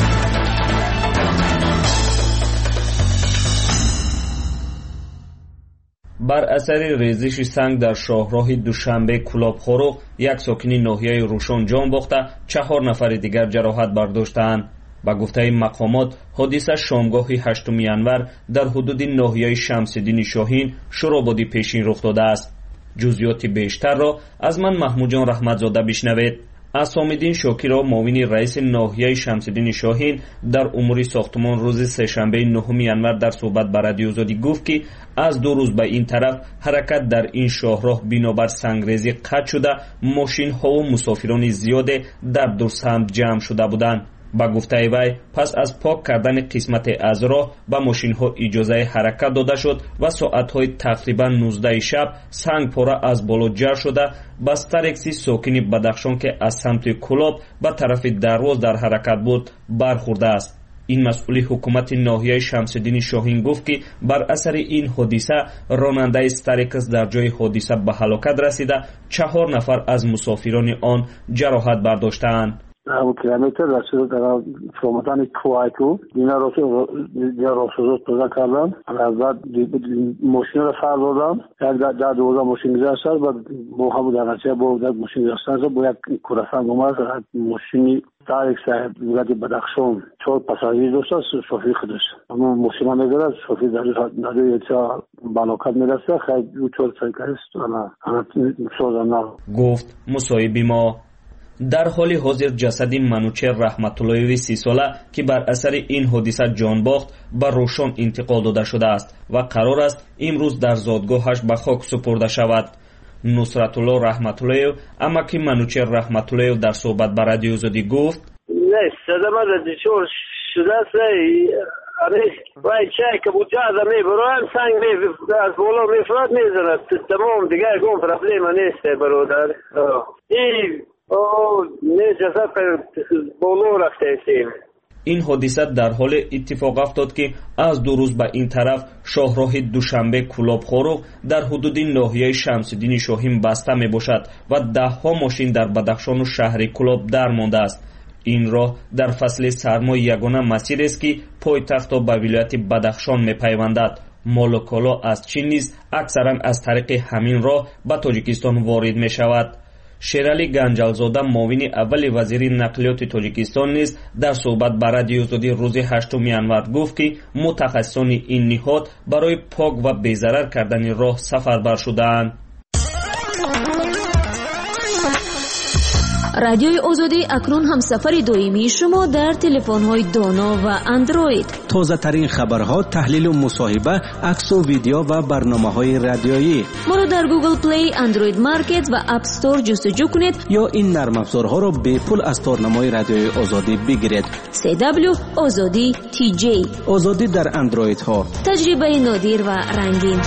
Speaker 10: بر اثر ریزش سنگ در شاهراه دوشنبه کلابخورو یک ساکن ناحیه روشن جان باخته، 4 نفر دیگر جراحت برداشتند. با گفته مقامات حادثه شامگاه 8 ینور در حدود ناحیه شمس‌الدین شاهین شورابادی پیشین رخ داده است. جزئیات بیشتر را از من محمود جان رحمتزاده بشنوید. اسام‌الدین شاکر، معاون رئیس ناحیه شمس‌الدین شاهین در امور ساختمان روز سه‌شنبه 9 ینور در صحبت با رادیو آزادی گفت که از 2 روز به این طرف حرکت در این شاهراه بنابر سنگریزی قطع شده، ماشین‌ها و مسافران زیاد در دو سمت جمع شده بودند. با گفته وی پس از پاک کردن قسمت از راه به ماشین‌ها اجازه حرکت داده شد و ساعت‌های تقریبا 19 شب سنگ پاره از بالا جر شده بس تاکسی ساکن بدخشان که از سمت کلاب به طرف درواز در حرکت بود برخورده است. این مسئول حکومت ناحیه شمس‌الدین شاهین گفت که بر اثر این حادثه راننده استریکس در جای حادثه به هلاکت رسیده، 4 نفر از مسافران آن جراحت برداشتند.
Speaker 4: کیلومتر رسید در فرمتان کوایتو دینا رو سوزد پیدا کردم. بعد ماشین رو سر دادم. در دوزا ماشین گذاشت و با همون درنچه با ماشین گذاشت با یک کورسان اومد. ماشینی طارق صاحب ولایت بدخشان 4 پاساژیر داشت، شوفر خودش اما ماشین نگرفت. شوفر در یه بالاکت میرسه خیلی 4 سایکلیست انا سوزن
Speaker 10: گفت مصاحبه ما. در حال حاضر جسد منوچهر رحمت اللهی 30 ساله که بر اثر این حادثه جان باخت به روشن انتقال داده شده است و قرار است امروز در زادگاهش به خاک سپرده شود. نصرت الله رحمت اللهی اما که منوچهر رحمت اللهی در صحبت با رادیو آزادی گفت
Speaker 21: نه صدمه دچار شده است. وای چای که بوده از میبرم سنگ از بالا میفرد میزند تمام دیگه گم پرابلم نیست برادر.
Speaker 10: این حادثه در حال اتفاق افتاد که از 2 روز به این طرف شاهراه دوشنبه کلابخورو در حدود ناحیه شمس‌الدین شاهین بسته می باشد و 10 ماشین در بدخشان و شهر کلاب در مانده است. این راه در فصل سرما یگانه مسیر است که پایتخت به ولایت بدخشان می پیوندد. مال و کالا از چین نیز اکثرا از طریق همین راه به تاجیکستان وارد می شود. شیرالی گنجالزاده معاون اول وزیر نقلیات تاجیکستان نیز در صحبت با رادیو آزادی روز 8 ینور گفت که متخصصان این نهاد برای پاک و بی‌ضرر کردن راه سفربر شدند.
Speaker 1: رادیوی آزادی اکنون هم سفر دائمی شما در تلفن‌های دانا و اندروید.
Speaker 17: تازه ترین خبرها، تحلیل و مصاحبه، عکس و ویدیو و برنامه‌های رادیویی.
Speaker 1: ما را در گوگل پلی، اندروید مارکت و اپ استور جستجو کنید
Speaker 17: یا این نرم افزارها را به پول از تارنمای رادیوی آزادی بگیرید.
Speaker 1: CW آزادی TJ
Speaker 17: آزادی در اندروید ها.
Speaker 1: تجربه نادر و رنگین.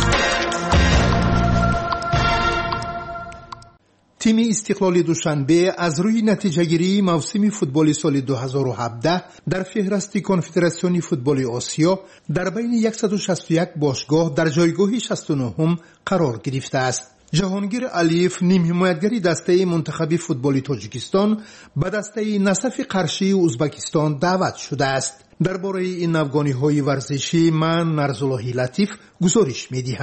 Speaker 23: تیم استقلال دوشنبه از روی نتیجه‌گیری موسم فوتبال سال 2017 در فهرست کنفدراسیون فوتبال آسیا در بین 161 باشگاه در جایگاه 69 قرار گرفته است. جهانگیر علیف، نیم حمایتگر دسته منتخب فوتبال تاجیکستان، به دسته نصف قرشی ازبکستان دعوت شده است. درباره این افغانی‌های ورزشی من نرزاللهی لطیف گزارش می‌دهم.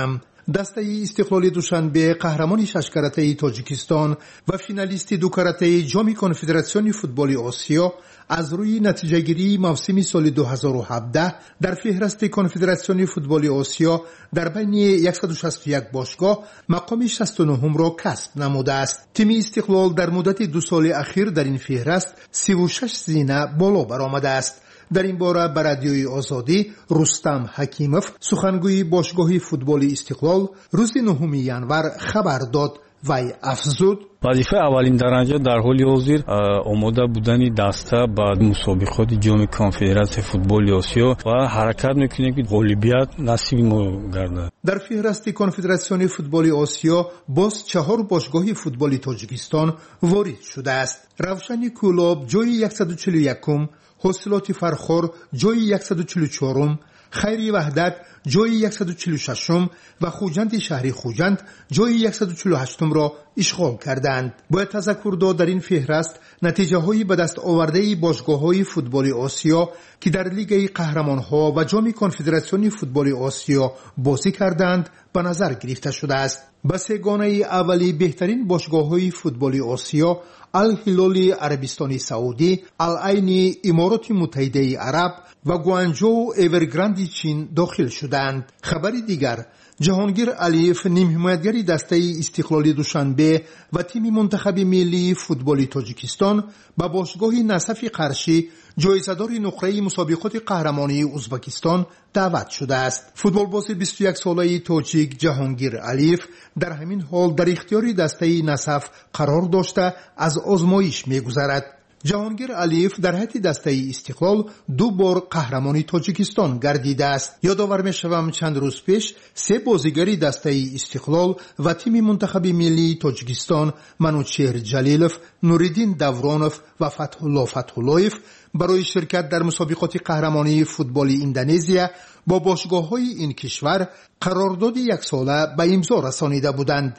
Speaker 23: دسته استقلالی دوشنبه قهرمان ششکارته تاجیکستان و فینالیست دو کاراته جام کنفدراسیون فوتبال آسیا از روی نتیجه گیری موسم سال 2017 در فهرست کنفدراسیون فوتبال آسیا در بین 161 باشگاه مقام 69 را کسب نموده است. تیم استقلال در مدت 2 سال اخیر در این فهرست 36 زینه بالا برآمده است. در این باره به رادیوی آزادی رستم حکیمов سخنگوی باشگاه فوتبال استقلال روز 9 январ خبر داد. وی افزود:
Speaker 3: وظیفه اولین درجه در حال حاضر آماده بودن دسته به مسابقات جام کنفدراسیون فوتبال آسیا و حرکت میکنه که غالبیت نصیب ما گردد.
Speaker 23: در فهرست کنفدراسیون فوتبال آسیا باز 4 باشگاه فوتبال تاجیکستان وارد شده است. روشن کولاب جای 141م، حاصلات فرخور جای 144م، خیری وحدت جای 146م و خوجند شهری خوجند جای 148م را اشغال کردند. باید تذکر داد در این فهرست نتیجه های به دست آورده باشگاه های فوتبال آسیا که در لیگ قهرمان ها و جام کنفدراسیون فوتبال آسیا بازی کردند به نظر گرفته شده است. به سگانه اولی بهترین باشگاه های فوتبال آسیا الهلال عربستان سعودی، العین امارات متحده عرب و گوانجو اورگراند چین داخل شدند. خبری دیگر، جهانگیر علیف نیم حمایتگری دسته استقلالی دوشنبه و تیم منتخب ملی فوتبال تاجیکستان به باشگاه نصف قرشی جایزه‌دار نقره مسابقات قهرمانی ازبکستان دعوت شده است. فوتبالباز 21 ساله تاجیک جهانگیر علیف در همین حال در اختیار دسته نصف قرار داشته از آزمایش می‌گذرد. جهانگیر علیف در حیط دسته استقلال 2 بار قهرمانی تاجیکستان گردیده است. یادآور می‌شوم چند روز پیش 3 بازیگری دسته استقلال و تیم منتخب ملی تاجیکستان منوچهر جلیلوف، نوریدین دورانوف و فتح‌الله فتح‌الله‌یف برای شرکت در مسابقات قهرمانی فوتبال اندونزیا با باشگاه‌های این کشور قرارداد 1 ساله به امضا رسانیده بودند.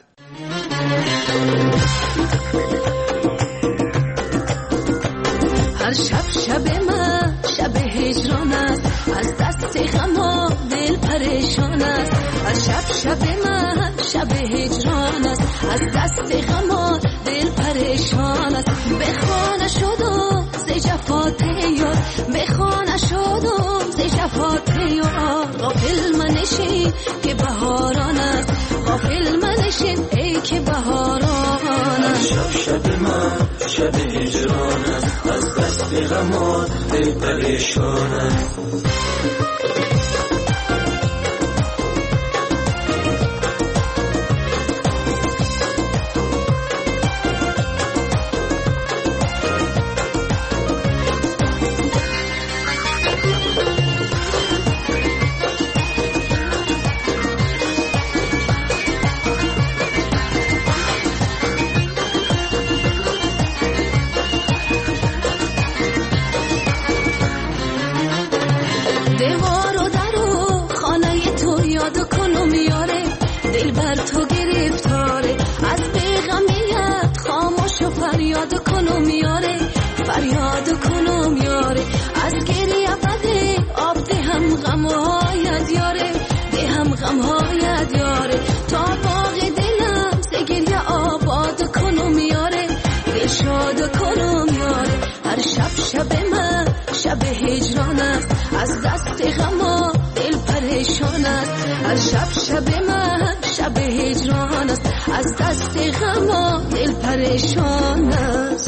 Speaker 7: هر شب من شب هجران است، از دست غم دل پریشان است. هر شب من شب هجران است، از دست غم دل پریشان است. به خانه شدم ز جفات یار، به خانه شدم ز جفات یار. غافل منشین که بهاران است، غافل منشین ای که بهاران است.
Speaker 5: شب من شب هجران است، از دست غم دل پریشان است.
Speaker 7: فریاد کنم یاره، از گریه بده آب دهم غمهایت یاره، دهم غمهایت یاره. تا باغ دلم ز گریه آباد کنم یاره، دل شاد کنم یاره. هر شب من شب هجران است، از دست غم دل پریشان است. هر شب من شب هجران است، از دست غم دل پریشان است.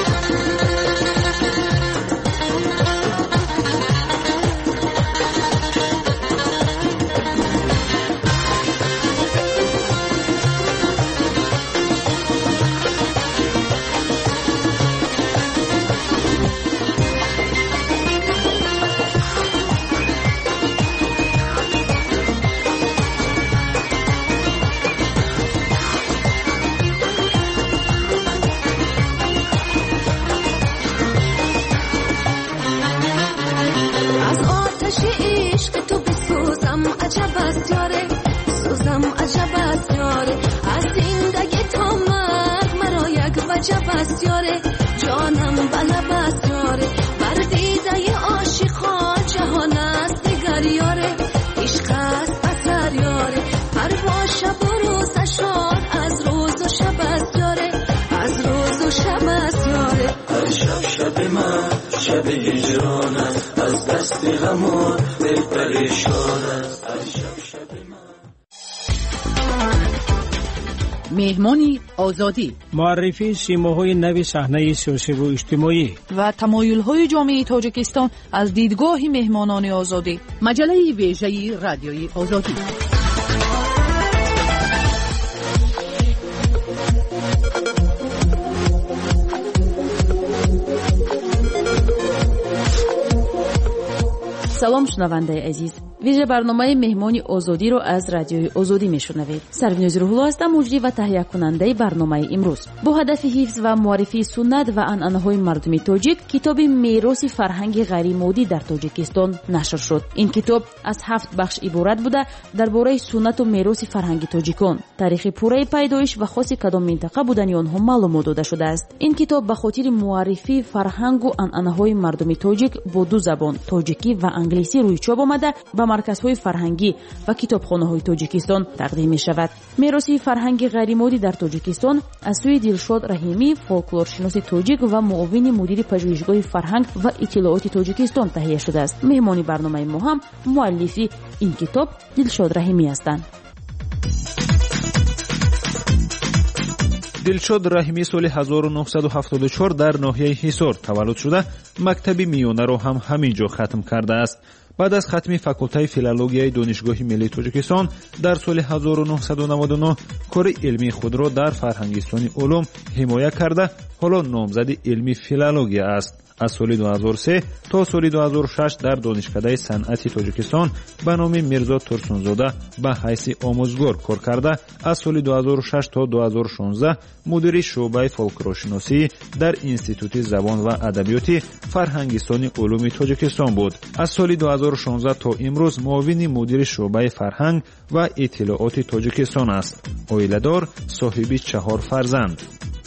Speaker 7: عجب است یاره، جانم بلب است یاره. بر دیده عاشقان جهان است دگر یاره، عشق است بسر یاره. پرواز
Speaker 5: غم و دل پریشان است.
Speaker 9: مهمانی آزادی،
Speaker 12: معرفی سیماهای نو صحنه سیاسی و اجتماعی
Speaker 9: و تمایل‌های جامعه تاجیکستان از دیدگاه مهمانان آزادی. مجله ویژه رادیوی آزادی.
Speaker 6: سلام شنونده عزیز، ویژه برنامه مهمانی آزادی رو از رادیوی آزادی میشنوید. سرونیز روح‌الله هستم، مجری و تهیه کننده برنامه امروز. با هدف حفظ و معرفی سنت و عنعنه‌های مردم تاجیک، کتاب میراث فرهنگ غیرمادی در تاجیکستان نشر شد. این کتاب از 7 بخش عبارت بوده درباره سنت و میراث فرهنگ تاجیکان، تاریخ پوره پیدایش و خاص کدام منطقه بودن آنها معلومات داده شده است. این کتاب به خاطر معرفی فرهنگ و عنعنه‌های مردم تاجیک با دو زبان، تاجیکی و انگلیسی روی چاپ آمده و مرکزهای فرهنگی و کتابخانه‌های تاجیکستان تقدیم می‌شود. میراث فرهنگ غیرمادی در تاجیکستان از سوی دلشاد رحیمی، فولکلورشناس تاجیک و معاون مدیر پژوهشگاه فرهنگ و اطلاعات تاجیکستان تهیه شده است. مهمانی برنامه ما هم مؤلفی این کتاب دلشاد رحیمی هستند.
Speaker 14: دلشاد رحیمی سال 1974 در ناحیه حصار تولد شده، مکتب میانه را هم همینجا ختم کرده است. بعد از ختم فاکولته فیلولوژیای دانشگاه ملی تاجیکستان در سال 1999 کار علمی خود را در فرهنگستان علوم حمایت کرده، حالا نامزد علمی فیلولوژی است. از سال 2003 تا سال 2006 در دانشکده صنعتی تاجیکستان به نام میرزا ترسونزاده به حیث آموزگار کار کرده. از سال 2006 تا 2016 مدیر شعبه فولکلورشناسی در انستیتوت زبان و ادبیات فرهنگستان علوم تاجیکستان بود. از سال 2016 تا امروز معاون مدیر شعبه فرهنگ و اطلاعات تاجیکستان است. عائله‌دار، صاحب 4 فرزند.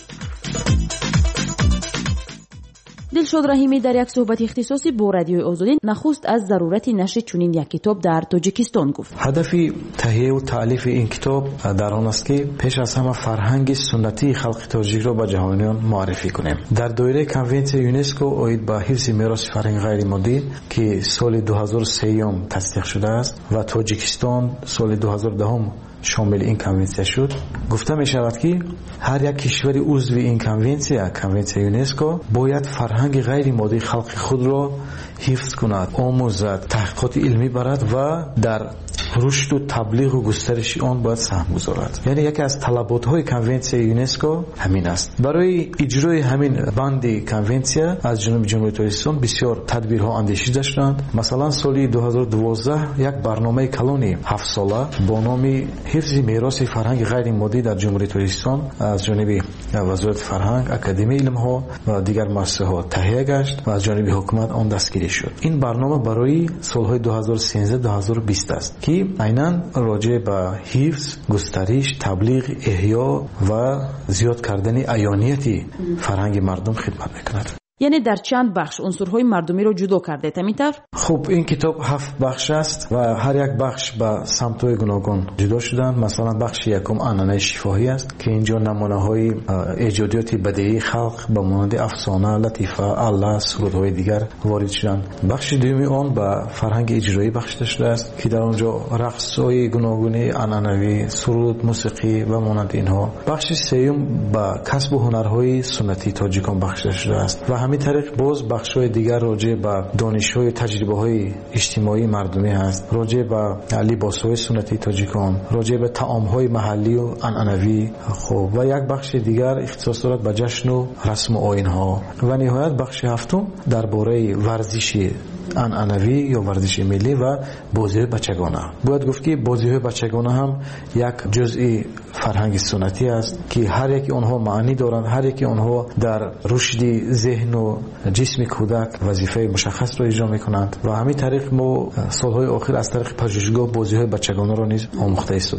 Speaker 6: دلشاد رحیمی در یک صحبت اختصاصی با رادیوی آزادی نخست از ضرورت نشر چنین یک کتاب در تاجیکستان گفت.
Speaker 24: هدف تهیه و تالیف این کتاب در آن است که پیش از همه فرهنگ سنتی خلق تاجیک را به جهانیان معرفی کنیم. در دایره کنونسیون یونسکو اید به حفظ میراث فرهنگ غیرمادی که سال 2003 تصدیق شده است و تاجیکستان سال 2010 شامل این کنونسیون شد، گفته می شود که هر یک کشور عضو این کنونسیون یونسکو باید فرهنگ غیر مادی خلق خود را حفظ کند، آموزد، تحقیقات علمی برد و در رشد و تبلیغ و گسترش آن باید سهم گذارد. یعنی یکی از طلبات های کنونسیون یونسکو همین است. برای اجرای همین بند کنونسیون از جنوب جمهوری تاجیکستان بسیار تدبیرها اندیشیده شدند. مثلا سال 2012 یک برنامه کلانی 7 ساله با نام حفظ میراث فرهنگ غیر مادی در جمهوری تاجیکستان از جانب وزارت فرهنگ، اکادمی علم ها و دیگر مؤسسه ها تهیه گشت و از جانب حکومت آن دستگیری شد. این برنامه برای سالهای 2013-2020 است که عیناً راجع به حفظ، گسترش، تبلیغ، احیا و زیاد کردن عیانیت فرهنگ مردم خدمت میکند.
Speaker 6: یعنی در چند بخش عنصرهای مردمی رو جدا کرده تمیتر؟
Speaker 24: خب این کتاب 7 بخش است و هر یک بخش به سمت‌های گوناگون جدا شدند. مثلا بخش یکم عنعنه شفاهی است که اینجا نمونه‌های ایجادیات بدیعی خلق به مانند افسانه، لطیفه، الله، سرودهای دیگر وارد شدند. بخش دوم آن به فرهنگ اجرایی بخشیده شده است که در آنجا رقص‌های گوناگون عنعنوی، سرود، موسیقی و مانند اینها. بخش سوم به کسب و هنرهای سنتی تاجیکان بخشیده شده است و همین طریق باز بخش‌های دیگر راجع به دانش‌های تجربه‌های اجتماعی مردمی هست، راجع به لباس‌های سنتی تاجیکان، راجع به طعام‌های محلی و عنعنوی. خب و یک بخش دیگر اختصاص دارد به جشن و رسم و آیین‌ها و نهایت بخش هفتم درباره ورزش عنعنوی یا ورزش ملی و بازی بچگانه. باید گفت که بازی بچگانه هم یک جزء فرهنگ سنتی است که هر یک آنها معنی دارند، هر یک آنها در رشد ذهن و جسم کودک وظیفه مشخص را اجرا می‌کنند و همین طریق ما سالهای آخر از طریق پژوهشگاه بازی‌های بچگانه را نیز آموخته ایستاده‌ایم.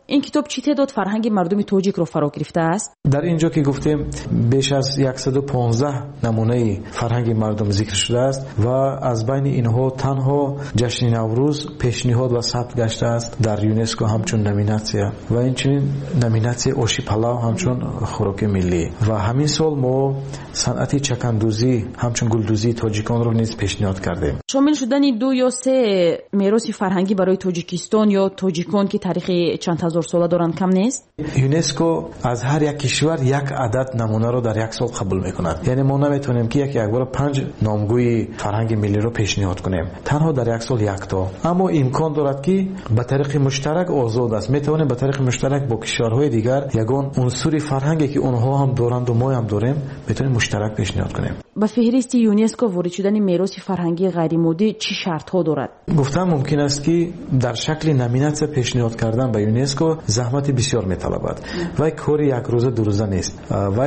Speaker 6: این کتاب چی تعداد فرهنگ مردم تاجیک رو فرا گرفته است؟
Speaker 24: در اینجا که گفتیم بیش از 115 نمونه فرهنگ مردم ذکر شده است و از بین اینها تنها جشن نوروز پیشنهاد و ثبت گشته است در یونسکو همچون نامیناسیا و اینچنین نامیناسیا اوشی پلاو همچون خوراک ملی و همین سال ما صنعت چکندوزی همچون گلدوزی تاجیکان رو نیز پیشنهاد کردیم.
Speaker 6: شامل شدن 2 یا 3 میراث فرهنگی برای تاجیکستان یا تاجیکان که تاریخ چند هزار ساله دارند کم نیست؟
Speaker 24: یونسکو از هر یک کشور یک عدد نمونه رو در یک سال قبول میکند. یعنی ما نمیتونیم که یک بار 5 نامگوی فرهنگ ملی رو پیشنهاد کنیم، تنها در یک سال 1 تا. اما امکان دارد که به طریق مشترک آزاد است، میتونیم به طریق مشترک با کشورهای دیگر یگان عنصر فرهنگی که اونها هم دارند و ما هم داریم بتونیم مشترک پیشنهاد کنیم.
Speaker 6: با فهرست یونسکو وارد شدن میراث فرهنگی غیر مادی چه شرط‌ها دارد؟
Speaker 24: گفتم ممکن است که در شکل نامیناسیا پیشنهاد کردن به یونسکو زحمت بسیار میطلبد و کار یک روزه دو روزه نیست و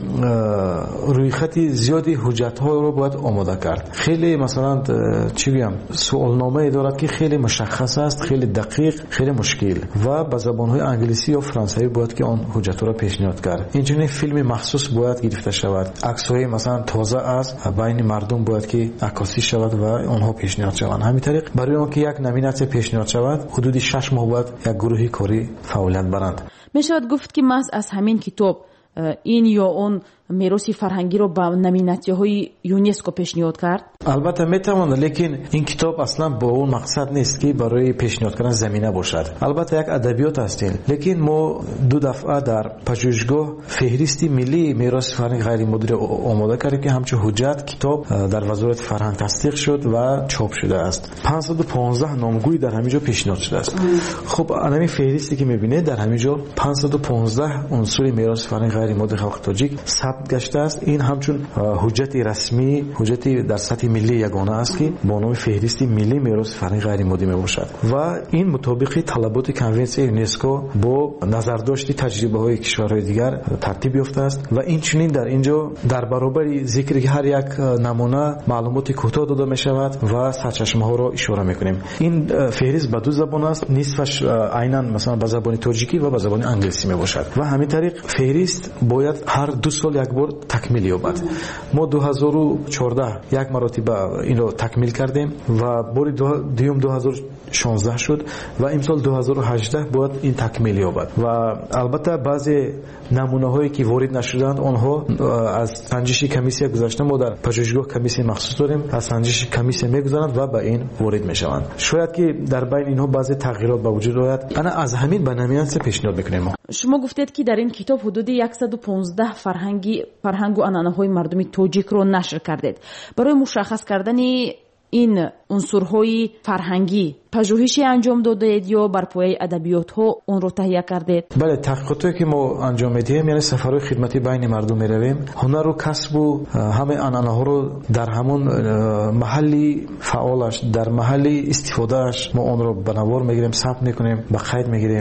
Speaker 24: روی خط زیادی حجت‌ها رو باید آماده کرد. خیلی مثلا چی بگم سوالنامه دارد که خیلی مشخص است، خیلی دقیق، خیلی مشکل و به زبان‌های انگلیسی و فرانسوی باید که آن حجت‌ها را پیشنهاد کرد. اینجوری فیلم مخصوص باید گرفته شود، عکس‌های مثلا تازه از بین مردم باید که عکاسی شود و آنها پیشنهاد شوند. همین طریق برای آنکه یک نامیناسیا پیشنهاد شود حدود 6 ماه باید یک گروهی کاری فعالیت برند.
Speaker 6: میشود گفت که محض از همین کتاب این یا اون میراث فرهنگی رو با نامیناسیاهای یونسکو پیشنهاد کرد؟
Speaker 24: البته میتوان، لیکن این کتاب اصلا با اون مقصد نیست که برای پیشنهاد کردن زمینه باشد. البته یک ادبیات هستیم، لیکن ما 2 دفعه در پژوهشگاه فهرست ملی میراث فرهنگ غیر مادی آماده کردیم که همچون حجت کتاب در وزارت فرهنگ تصدیق شد و چاپ شده است. 515 نامگوی در همینجا پیشنهاد شده است. خب همین فهرستی که میبینید در همینجا 515 عنصر میراث فرهنگ غیر مادی خلق تاجیک ثبت گشته است. این همچون حجت رسمی، حجتی در سطح ملی یگانه است که با نام فهرست ملی میراث فرهنگ غیر مادی میباشد و این مطابق طلبات کنونسیون یونسکو با نظرداشت تجربه‌های کشورهای دیگر ترتیب یافته است و این چنین در اینجا در برابر ذکر هر یک نمونه معلومات کوتاه داده می شود و سرچشمه‌ها را اشاره می‌کنیم. این فهرست به 2 زبان است، نصفش عیناً مثلا به زبان تاجیکی و به زبان انگلیسی میباشد و همین طریق فهرست باید هر 2 سال یک بار تکمیل یابد. ما 2014 یک مرتبه این رو تکمیل کردیم و بار دوم 2016 شد و امسال 2018 باید این تکمیل یابد و البته بعضی نمونه هایی که وارد نشدند آنها از سنجش کمیسیون گذشته. ما در پژوهشگاه کمیسیون مخصوص داریم، از سنجش کمیسیون میگذرند و به این وارد میشوند. شاید که در بین اینها بعضی تغییرات به وجود آید. انا از همین به نامیناسیا پیشنهاد میکنیم.
Speaker 6: شما گفتید که در این کتاب حدود 115 فرهنگ و عنعنه‌های مردمی تاجیک رو نشر کردید. برای مشخص کردن این عنصرهای فرهنگی پژوهشی انجام دادید یا بر پایه ادبیات‌ها اون رو تهیه کردید؟
Speaker 24: بله، تحقیقاتی که ما انجام میدیم یعنی سفرهای خدمتی بین مردم میرویم، هنر و کسب و همه عنعنه‌ها رو در همون محلی فعالش، در محلی استفادهش ما اون رو به نوار میگیریم، ثبت میکنیم، به قید میگیریم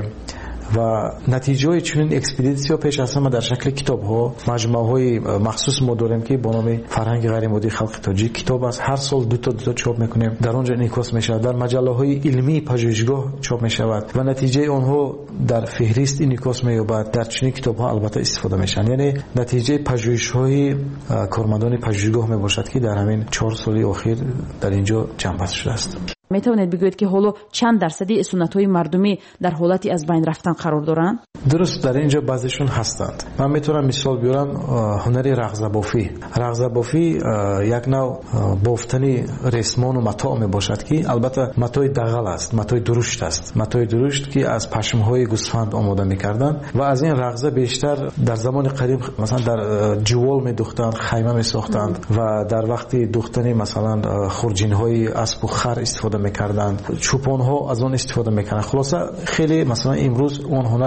Speaker 24: و نتیجه چنین اکسپدیسیون پیش از همه در شکل کتاب ها، مجموعه های مخصوص ما داریم که با نام فرهنگ غیر مادی خلق تاجیک کتاب است. هر سال 2 تا چاپ میکنیم، در اونجا انعکاس میشه، در مجله های علمی پژوهشگاه چاپ میشود و نتیجه آنها در فهرست انعکاس مییابد. در چنین کتاب ها البته استفاده میشن، یعنی نتیجه پژوهش های کارمندان پژوهشگاه میباشد که در همین 4 سال اخیر در اینجا جمع شده است.
Speaker 6: میتوانید بگویید که حالا چند درصدی سنت‌های مردمی در حالتی از بین رفتن قرار دارند؟
Speaker 24: درست، در اینجا بعضیشون هستند. من میتونم مثال بیارم هنر رغزه بافی. رغزه بافی یک نوع بافتنی رسمان و متاع میباشد که البته متاع دغل است، متاع درشت است، متاع درشت که از پشم‌های گوسفند آماده میکردند و از این رغزه بیشتر در زمان قدیم مثلا در جوال میدوختند، خیمه میساختند و در وقت دوختنی مثلا خورجین‌های اسب و خر استفاده میکردند، چوپان ها از اون استفاده میکنند. خلاصه خیلی مثلا امروز اون هنر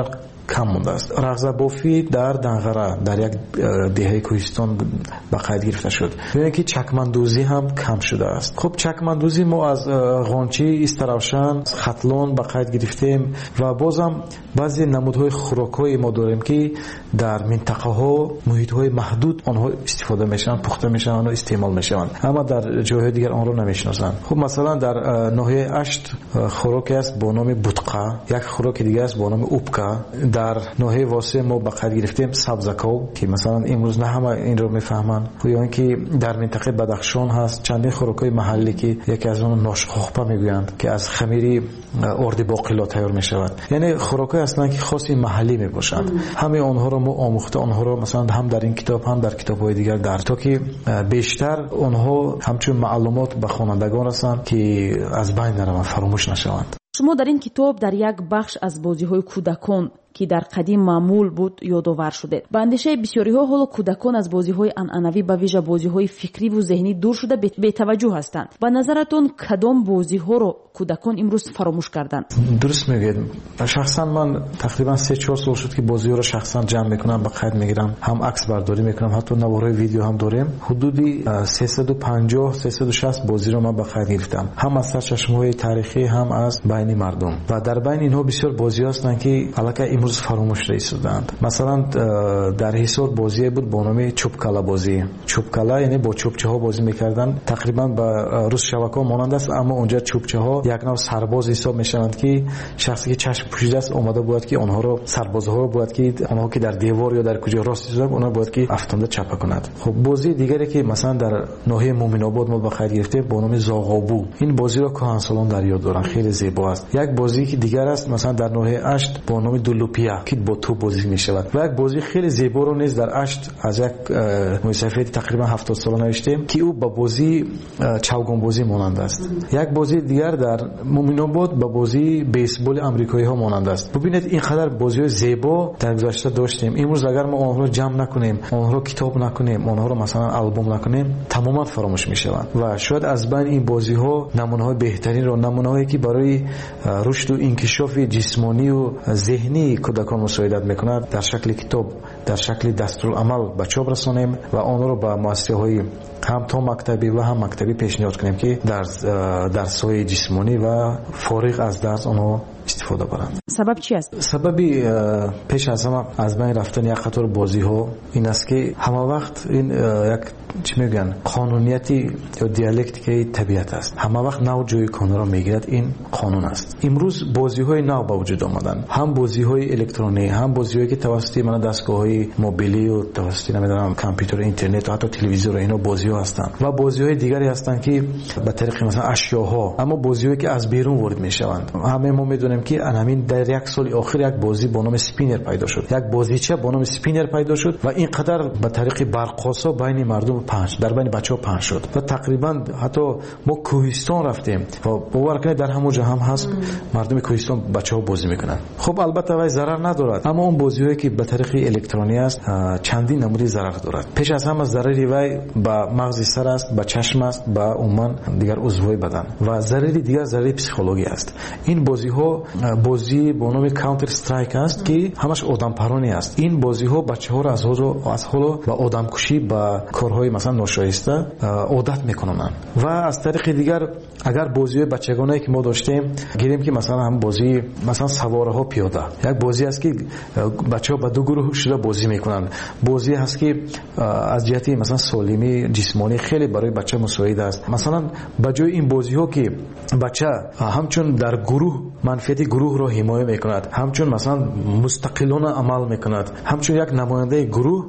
Speaker 24: کم مونده است. رغزبافی در دنغره در یک دهه کوهستان به قید گرفته شد. یعنی که چکمندوزی هم کم شده است. خب چکمندوزی ما از غنچه استراوشن خطلون به قید گرفتیم و بازم بعضی نمودهای خوراک‌های ما داریم که در منطقه ها محیط های محدود آنها استفاده میشن، پخته میشن، آنها استعمال میشن، اما در جاهای دیگر آن را نمیشناسند. خب مثلا در ناحیه اشت خوراکی است با نام بوتقا، یک خوراک دیگه است با نام اوبکا. در ناحیه واسه ما به قید گرفتیم سبزکاو که مثلا امروز نه همه این رو میفهمند. یا اینکه در منطقه بدخشان هست چندین خوراک‌های محلی که یکی از آن ناشخوخپا میگویند که از خمیر ارد باقلا تیار میشود. یعنی خوراک‌های اصلا که خاصی محلی میباشند. همه آنها رو ما آموخته، آنها رو مثلا هم در این کتاب هم در کتاب‌های دیگر در تا که بیشتر آنها همچون معلومات به خوانندگان رسند که از بین نروند، فراموش نشوند.
Speaker 6: شما در این کتاب در یک بخش از بازی‌های کودکان که در قدیم معمول بود یادآور شده. به اندیشه بسیاری‌ها حالا کودکان از بازی‌های عنعنوی به ویژه بازی‌های فکری و ذهنی دور شده بی‌توجه هستند. به نظرتون کدام بازی‌ها رو کودکان امروز فراموش کردند؟
Speaker 24: درست میگید. شخصا من تقریبا 3-4 سال شد که بازی‌ها رو شخصا جمع میکنم، به قید میگیرم، هم عکس برداری میکنم، حتی نوارهای ویدیو هم داریم. حدودی 350-360 بازی رو من به قید گرفتم، هم از سرچشمه‌های تاریخی هم از بین مردم. و در بین اینها بسیار بازی‌ها هستند که الکی امروز فراموش شدند. مثلا در حصار بازی بود با نام چوبکلا بازی. چوبکلا یعنی با چوبچه ها بازی میکردن، تقریبا با روز شبکه مانند است، اما اونجا چوبچه ها یک نوع سرباز حساب میشوند که شخصی که چشم پوشیده است اومده بود که آنها رو سربازها رو بود که آنها که در دیوار یا در کجا راست ایستادن اونها بود که افتنده چپه کند. خب بازی دیگری که مثلا در ناحیه مومن آباد ما به قید گرفتیم با نام زاغابو. این بازی رو کهنسالان در یاد دارن، خیلی زیبا است. یک بازی که دیگر است مثلا در ناحیه اشت با نام دولوپیا که با تو بازی می شود. و یک بازی خیلی زیبا رو نیز در اشت از یک مصنف تقریبا 70 ساله نوشتیم که او با بازی چوگان بازی مانند است. یک بازی دیگر در مومن آباد با بازی بیسبال آمریکایی ها مانند است. ببینید اینقدر بازی زیبا در گذشته داشتیم. امروز اگر ما آنها رو جمع نکنیم، آنها رو کتاب نکنیم، آنها رو مثلا آلبوم نکنیم، تماما فراموش می شوند. و شاید از بین این بازی ها نمونه های بهترین رو، نمونه هایی که برای رشد و انکشاف جسمانی و ذهنی کودکان مساعدت میکند در شکل کتاب، در شکل دستورالعمل به چاپ رسانیم و آن را به مؤسسه‌های هم تا مکتبی و هم مکتبی پیشنهاد کنیم که در درس‌های جسمانی و فارغ از درس آنها استفاده برند.
Speaker 6: سبب چی است؟
Speaker 24: سببی پیش از همه از بین رفتن یک قطار بازی ها این است که همه وقت این یک چی میگن قانونیتی یا دیالکتیکی طبیعت است. همه وقت نو جای کانون را میگیرد، این قانون است. امروز بازی های نو به وجود آمدن، هم بازی های الکترونی، هم بازی هایی که توسط دستگاه های موبیلی و توسط نمیدونم کامپیوتر، اینترنت و حتی تلویزیون اینا بازی ها هستند. و بازی های دیگری هستند که به طریق مثلا اشیاءها، اما بازی هایی که از بیرون وارد میشوند. همه ما میدونیم که همین در یک سال آخر یک بازی با نام اسپینر پیدا شد، یک بازیچه با نام اسپینر پیدا شد و اینقدر به طریق برق‌آسا بین مردم در بین بچه‌ها پخش شد و تقریبا حتی ما کوهستان رفتیم و باور کنید در همون جا هم هست مردم کوهستان بچه‌ها بازی میکنن. خب البته وای ضرر ندارد، اما اون بازی‌هایی که به طریق الکترونی است چندین نمونه ضرر دارد. پیش از همه ضرری وای به مغز سر است، به چشم است، به عموما دیگر عضوهای بدن و ضرری دیگر ضرری پسیکولوژی است. این بازی‌ها بازی با نام کانتر استرایک است که همش آدم پرانی است. این بازی‌ها بچه‌ها را از حالا به آدم کشی، به کارهای مثلا ناشایسته عادت میکنن. و از طریق دیگر اگر بازی بچگانه که ما داشتیم گیریم که مثلا هم بازی مثلا سواره ها پیاده، یک بازی است که بچه‌ها به دو گروه شده بازی میکنن. بازی هست که از جهت مثلا سالمی جسمانی خیلی برای بچه مساعد است. مثلا به جای این بازی ها که بچه همچون در گروه منفعت گروه را حمایت میکند، همچون مثلا مستقلانه عمل میکند، همچون یک نماینده گروه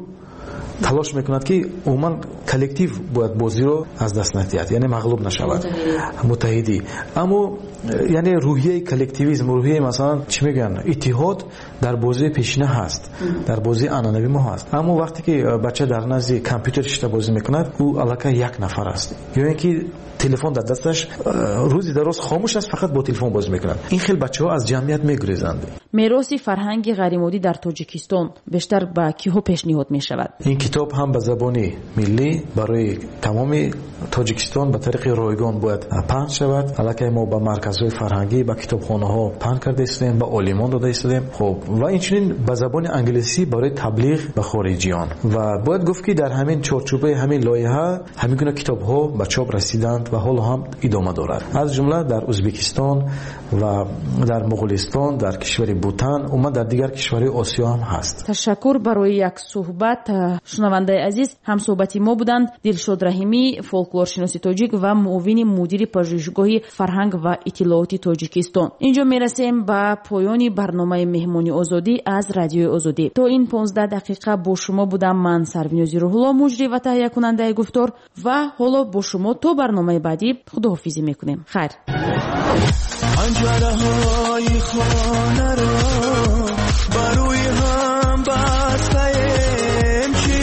Speaker 24: تلاش میکند که عموما کلکتیو باید بازی رو از دست ندهد، یعنی مغلوب نشود، متحدی. اما یعنی روحیه کلکتیویسم، روحیه مثلا چی میگن اتحاد در بازی پیشینه هست، در بازی عنعنوی ما هست. اما وقتی که بچه در نزد کامپیوتر بازی میکند او الکی یک نفر است، یا اینکه تلفن در دستش روزی دراز خاموش است، فقط با تلفن باز میکنند. این خیلی بچه‌ها از جمعیت میگریزند.
Speaker 6: میراث فرهنگ غیرمادی در تاجیکستان بیشتر به کیها پیشنهاد میشود؟
Speaker 24: این کتاب هم به زبان ملی برای تمام تاجیکستان به طریق رایگان باید پخش شود. البته ما با مرکزهای فرهنگی با کتابخانه‌ها پخش کرده استیم، با عالمان داده استیم. خب و اینچنین به زبان انگلیسی برای تبلیغ به خارجیان. و باید گفت که در همین چارچوبه همین لایحه همین گونه کتاب‌ها به چاپ رسیدند و حالا هم ادامه دارد. از جمله در ازبکستان و در مغولستان، در کشور بوتان و در دیگر کشورهای آسیا هم هست.
Speaker 6: تشکر برای یک صحبت. شنونده عزیز، هم صحبتی ما بودند دلشاد رحیمی، فولکلورشناس تاجیک و معاون مدیر پژوهشگاه فرهنگ و اطلاعات تاجیکستان. اینجا میرسیم به پایان برنامه مهمانی آزادی از رادیوی آزادی. تا این 15 دقیقه با شما بودم من سربینازی روح‌الله، مجری و تهیه کننده گفتار، و حالا با شما تا برنامه بعدی خداحافظی میکنیم. خیر.
Speaker 5: پنجره‌های خانه را بروی هم بستیم، چی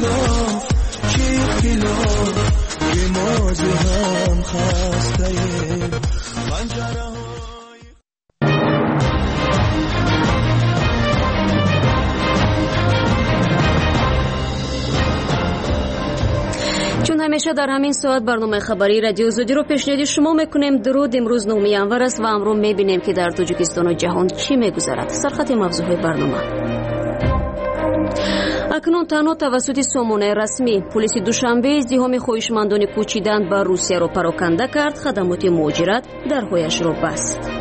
Speaker 5: خلاف که ما ز هم خستیم.
Speaker 1: چون همیشه در همین ساعت برنامه خبری رادیو آزادی رو پیشنهاد شما میکنیم. درود. امروز 9 انور است و امروز میبینیم که در تاجیکستان و جهان چی میگذرد. سرخط موضوعهای برنامه. اکنون تنها توسط سامانه رسمی پلیس دوشنبه ازدحام خواهشمندان کوچیدن به روسیه را پراکنده کرد. خدمات مهاجرت درهایش را بست.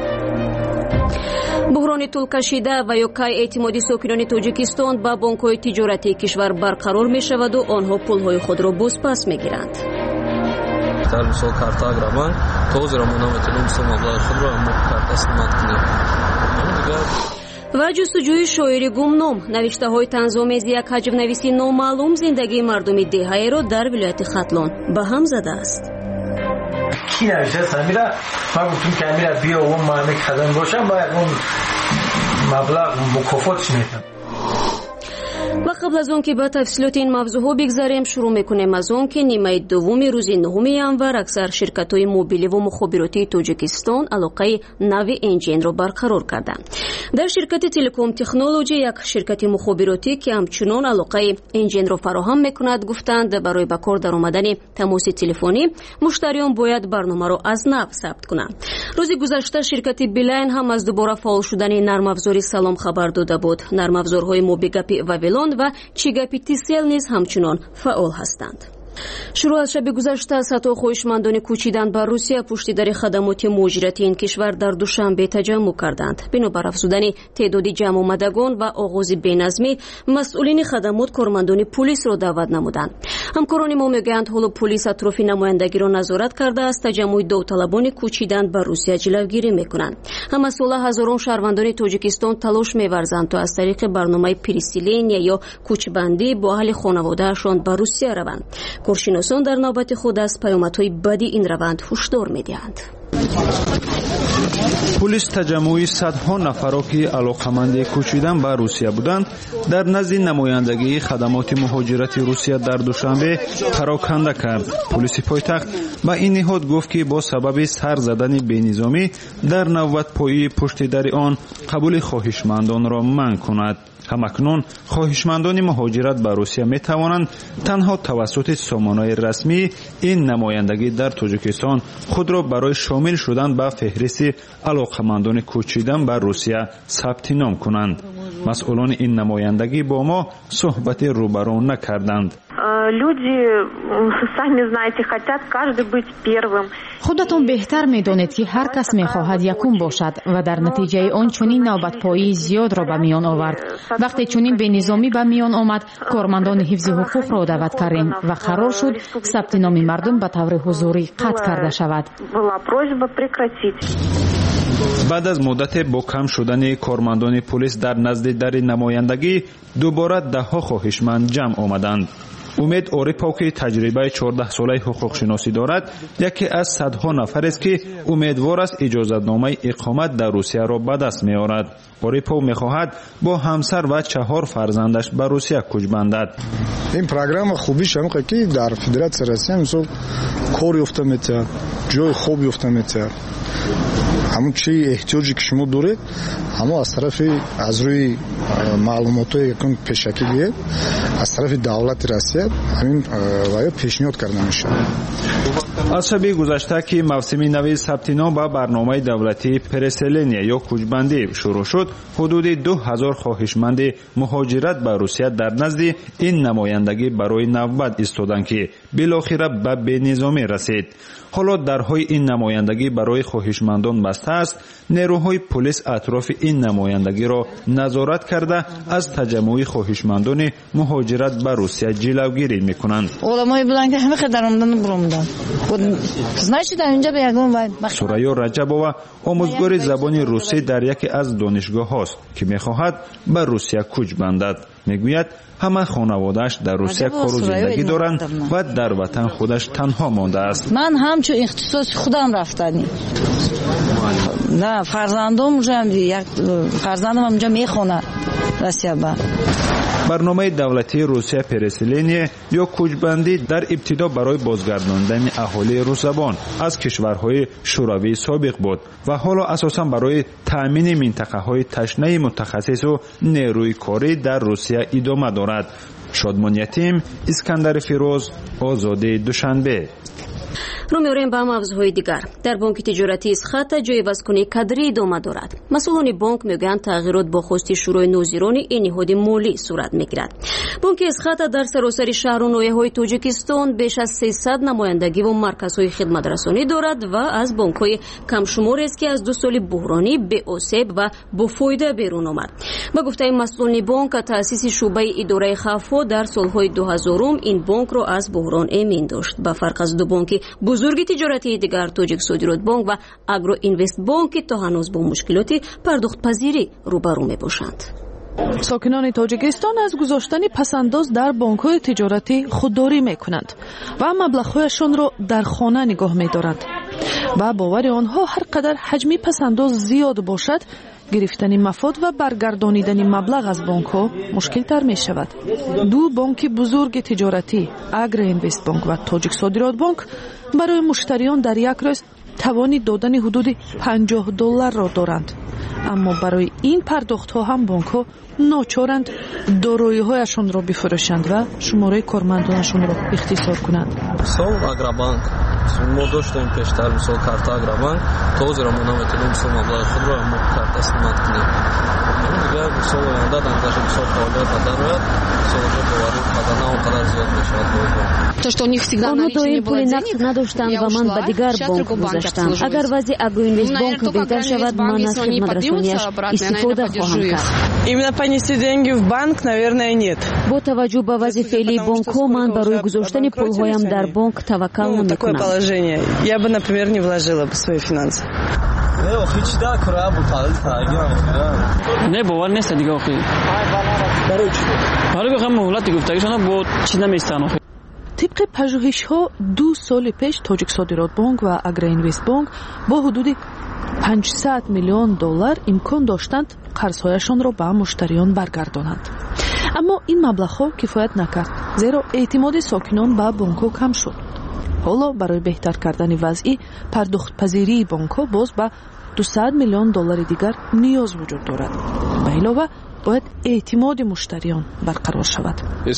Speaker 1: بحران طول کشیده و یکای اعتمادی ساکنان تاجیکستان با بانک‌های تجارتی کشور برقرار می‌شود و آنها پول‌های خود را بازپس می‌گیرند.
Speaker 11: در مثال کارت گرامر توز را منامتون مبلغ خود را کارت استعمال کنید.
Speaker 1: و جستجوی شاعری گمنام، نوشته‌های طنزآمیز یک حجم‌نویسی نامعلوم زندگی مردم دهه‌ای را در ولایت ختلان به هم زده است.
Speaker 15: کی نوشته سمیرا؟ من گفتم که امیرا بیا اون مهمی که خدم باشم باید اون مبلغ مکافاتش میتونم.
Speaker 1: و قبل از اون که به تفصیلات این موضوع بگذاریم شروع میکنیم از اون که نیمه دوم روز 9 انور اکثر شرکت‌های موبیلی و مخابراتی تاجیکستان علاقه نوی انجین را برقرار کردند. در شرکت تلکوم تکنولوژی، یک شرکت مخابراتی که همچنان علاقه انجین را فراهم میکند، گفتند برای به کار درآمدن تماس تلفنی مشتریان باید برنامه را از نو ثبت کنند. روز گذشته شرکت بیلاین هم از دوباره فعال شدن نرم افزاری سلام خبر داده بود. نرم افزارهای موبیگاپی واویلون و چیگاپی تیسل نیز همچنان فعال هستند. شروع از شب گذشته صدها خواهشمندان کوچیدن به روسیه پشت در خدمات مهاجرتی این کشور در دوشنبه تجمع کردند. بنابر افزودن تعداد جمع آمدگان و آغاز بینظمی، مسئولین خدمات کارمندان پلیس را دعوت نمودند. همکاران ما میگویند حالا پلیس اطراف نمایندگی را نظارت کرده است تجمع داوطلبان کوچیدن به روسیه جلوگیری میکنند. هم از سال هزاران شهروندان تاجیکستان تلاش می‌ورزند تا از طریق برنامه پریسیلین یا کوچبندی با اهل خانواده‌شان به روسیه روند. کارشناسان در نوبت خود از پیامدهای بدی این روند هشدار می‌دهند.
Speaker 14: پلیس تجمع صدها نفر که علاقمند کوچیدن به روسیه بودند در نزد نمایندگی خدمات مهاجرت روسیه در دوشنبه پراکنده کرد. پلیس پایتخت به این نهاد گفت که با سبب سر زدن بینظامی در نوبت پایی پشت در آن قبول خواهشمندان را منع کند. همکنون خواهشمندان مهاجرت به روسیه می توانند تنها توسط سامانه‌های رسمی این نمایندگی در تاجیکستان خود را برای شامل شدن به فهرست علاقمندان کوچیدن به روسیه ثبت نام کنند. مسئولان این نمایندگی با ما صحبت روبرو نکردند.
Speaker 19: Люди, сами знаете, хотят каждый быть первым.
Speaker 6: خودتون بهتر میدانید که هر کس میخواهد یکم باشد و در نتیجه آن چنین نوبت پایی زیاد را به میان آورد. وقتی چنین به نظامی به میان آمد، کارمندان حفظ حقوق را دعوت کردیم و قرار شد ثبت نام مردم به طور حضوری قطع کرده شود.
Speaker 14: بعد از مدت با کم شدن کارمندان پلیس در نزد در نمایندگی، دوباره ده ها خواهشمند جمع آمدند. умед орипов ки таҷрибаи 14 солаи ҳуқуқшиносӣ дорад, яке аз садҳо нафар аст ки умедвор аст иҷозатномаи иқомат дар русияро ба даст меорад. орипов мехоҳад бо ҳамсар ва 4 фарзандаш ба русия кӯч бандад.
Speaker 13: ин программа хубиш ҳамин ки дар федератсия россия мисол кор ёфта метавад, ҷои хоб ёфта метавад. ҳамон чи эҳтиёҷе ки шумо доред ҳамо аз тарафи аз рӯи маълумотҳое якон пешакӣ биед аз тарафи давлати россия ҳамин ваё пешниҳод карда мешавад.
Speaker 14: аз шаби гузашта ки мавсими нави сабти ном ба барномаи давлатии переселения ё кӯчбандӣ шурӯъ шуд, ҳудуди 2000 хоҳишманди муҳоҷират ба русия дар назди ин намояндагӣ барои навбат истоданд ки билохира ба бенизомӣ расид. ҳоло дарҳои ин намояндагӣ барои хоҳишмандон баста аст. нерӯҳои полис атрофи ин намояндагиро назорат карда аз таҷаммӯи хоҳишмандони муҳоҷират ба русия ҷилавгирӣ мекунанд. сурайё раҷабова омӯзгори забони русӣ дар яке аз донишгоҳҳост ки мехоҳад ба русия кӯч бандад. мегӯяд ҳама хонаводааш дар русия кору зиндагӣ доранд ва дар ватан худаш танҳо мондааст.
Speaker 18: ман ҳамчун ихтисоси худам рафтанӣ. на фарзандам фарзандам онҷа мехонад Россияба.
Speaker 14: барномаи давлатии русия переселение ё кӯчбандӣ дар ибтидо барои бозгардондани аҳолии русзабон аз кишварҳои шӯравии собиқ буд ва ҳоло асосан барои таъмини минтақаҳои ташнаи мутахассису нерӯи корӣ дар русия идома дорад. шодмон ятим, искандари фироз, озодии душанбе.
Speaker 1: рӯ меорем ба мавзӯъҳои дигар. дар бонки тиҷоратии Исхата ҷои ивазкунии кадрӣ идома дорад. масъулони бонк мегӯянд тағйирот бо хости шӯрои нозирони ин ниҳоди молӣ сурат мегирад. бонки Исхата дар саросари шаҳру ноҳияҳои Тоҷикистон беш аз 300 намояндагиву марказҳои хидматрасонӣ дорад ва аз бонкҳои камшуморест ки аз 2 соли буҳронӣ беосеб ва бофоида берун омад. ба гуфтаи масъулони бонк, таъсиси шуъбаи идораи хавфҳо дар солҳои 2000 ин бонкро аз буҳрон эмин дошт. ба фарқ аз ду бонки бузурги тиҷоратии дигар, Тоҷик Содирот бонк ва Агро Инвест бонк, ки то ҳанӯз бо мушкилоти пардохтпазирӣ рӯбарӯ мебошанд.
Speaker 9: сокинони Тоҷикистон аз гузоштани пасандоз дар бонкҳои тиҷоратӣ худдорӣ мекунанд ва маблағҳояшонро дар хона нигоҳ медоранд. ба бовари онҳо ҳар қадар ҳаҷми пасандоз зиёд бошад, гирифтани мафод ва баргардонидани маблағ аз бонкҳо мушкилтар мешавад. ду бонки бузурги тиҷоратӣ, Агро Инвест бонк ва Тоҷик Содирот бонк, барои муштариён дар як рӯз тавони додани ҳудуди $50ро доранд. аммо барои ин пардохтҳо ҳам бонкҳо ночоранд дороиҳояшонро бифурӯшанд ва шумораи кормандонашонро ихтисор кунанд.
Speaker 11: сол Агробанк мо доштем пештар мисол карта Агробанк тозеро мо наметавонем мисол маблағи худро мо карта симат кунем. дигар мисол оянда дангажа мисол фаъолият надарояд, солҳо боварӣ қадана он қадар зиёд мешавад бо
Speaker 1: онҳо доим пули нақд надоштанд ва ман ба дигар бонк гузаштам. агар вазъи Агроинвест бонк беҳтар шавад, ман аз хидматрасонияш истифода хоҳам кард.
Speaker 20: Именно понести деньги в банк, наверное, нет.
Speaker 1: бо таваҷҷӯҳ ба вазъи феълии бонкҳо ман барои гузоштани пулҳоям дар бонк таваккал намекунам.
Speaker 20: Я бы, например, не вложила бы свои финансы.
Speaker 12: не бовар нест дига охи. барои гохам муҳлати гуфтагишона бо чиз наместан охи.
Speaker 9: тибқи пажӯҳишҳо 2 соли пеш Тоҷик Содирот бонк ва Агро Инвест бонк бо ҳудуди $500 миллион имкон доштанд қарзҳояшонро ба муштариён баргардонанд. аммо ин маблағҳо кифоят накард, зеро эътимоди сокинон ба бонкҳо кам шуд. ҳоло барои беҳтар кардани вазъи пардохтпазирии бонкҳо боз ба $200 миллион дигар ниёз вуҷуд дорад. ба илова бояд эътимоди муштариён барқарор шавад.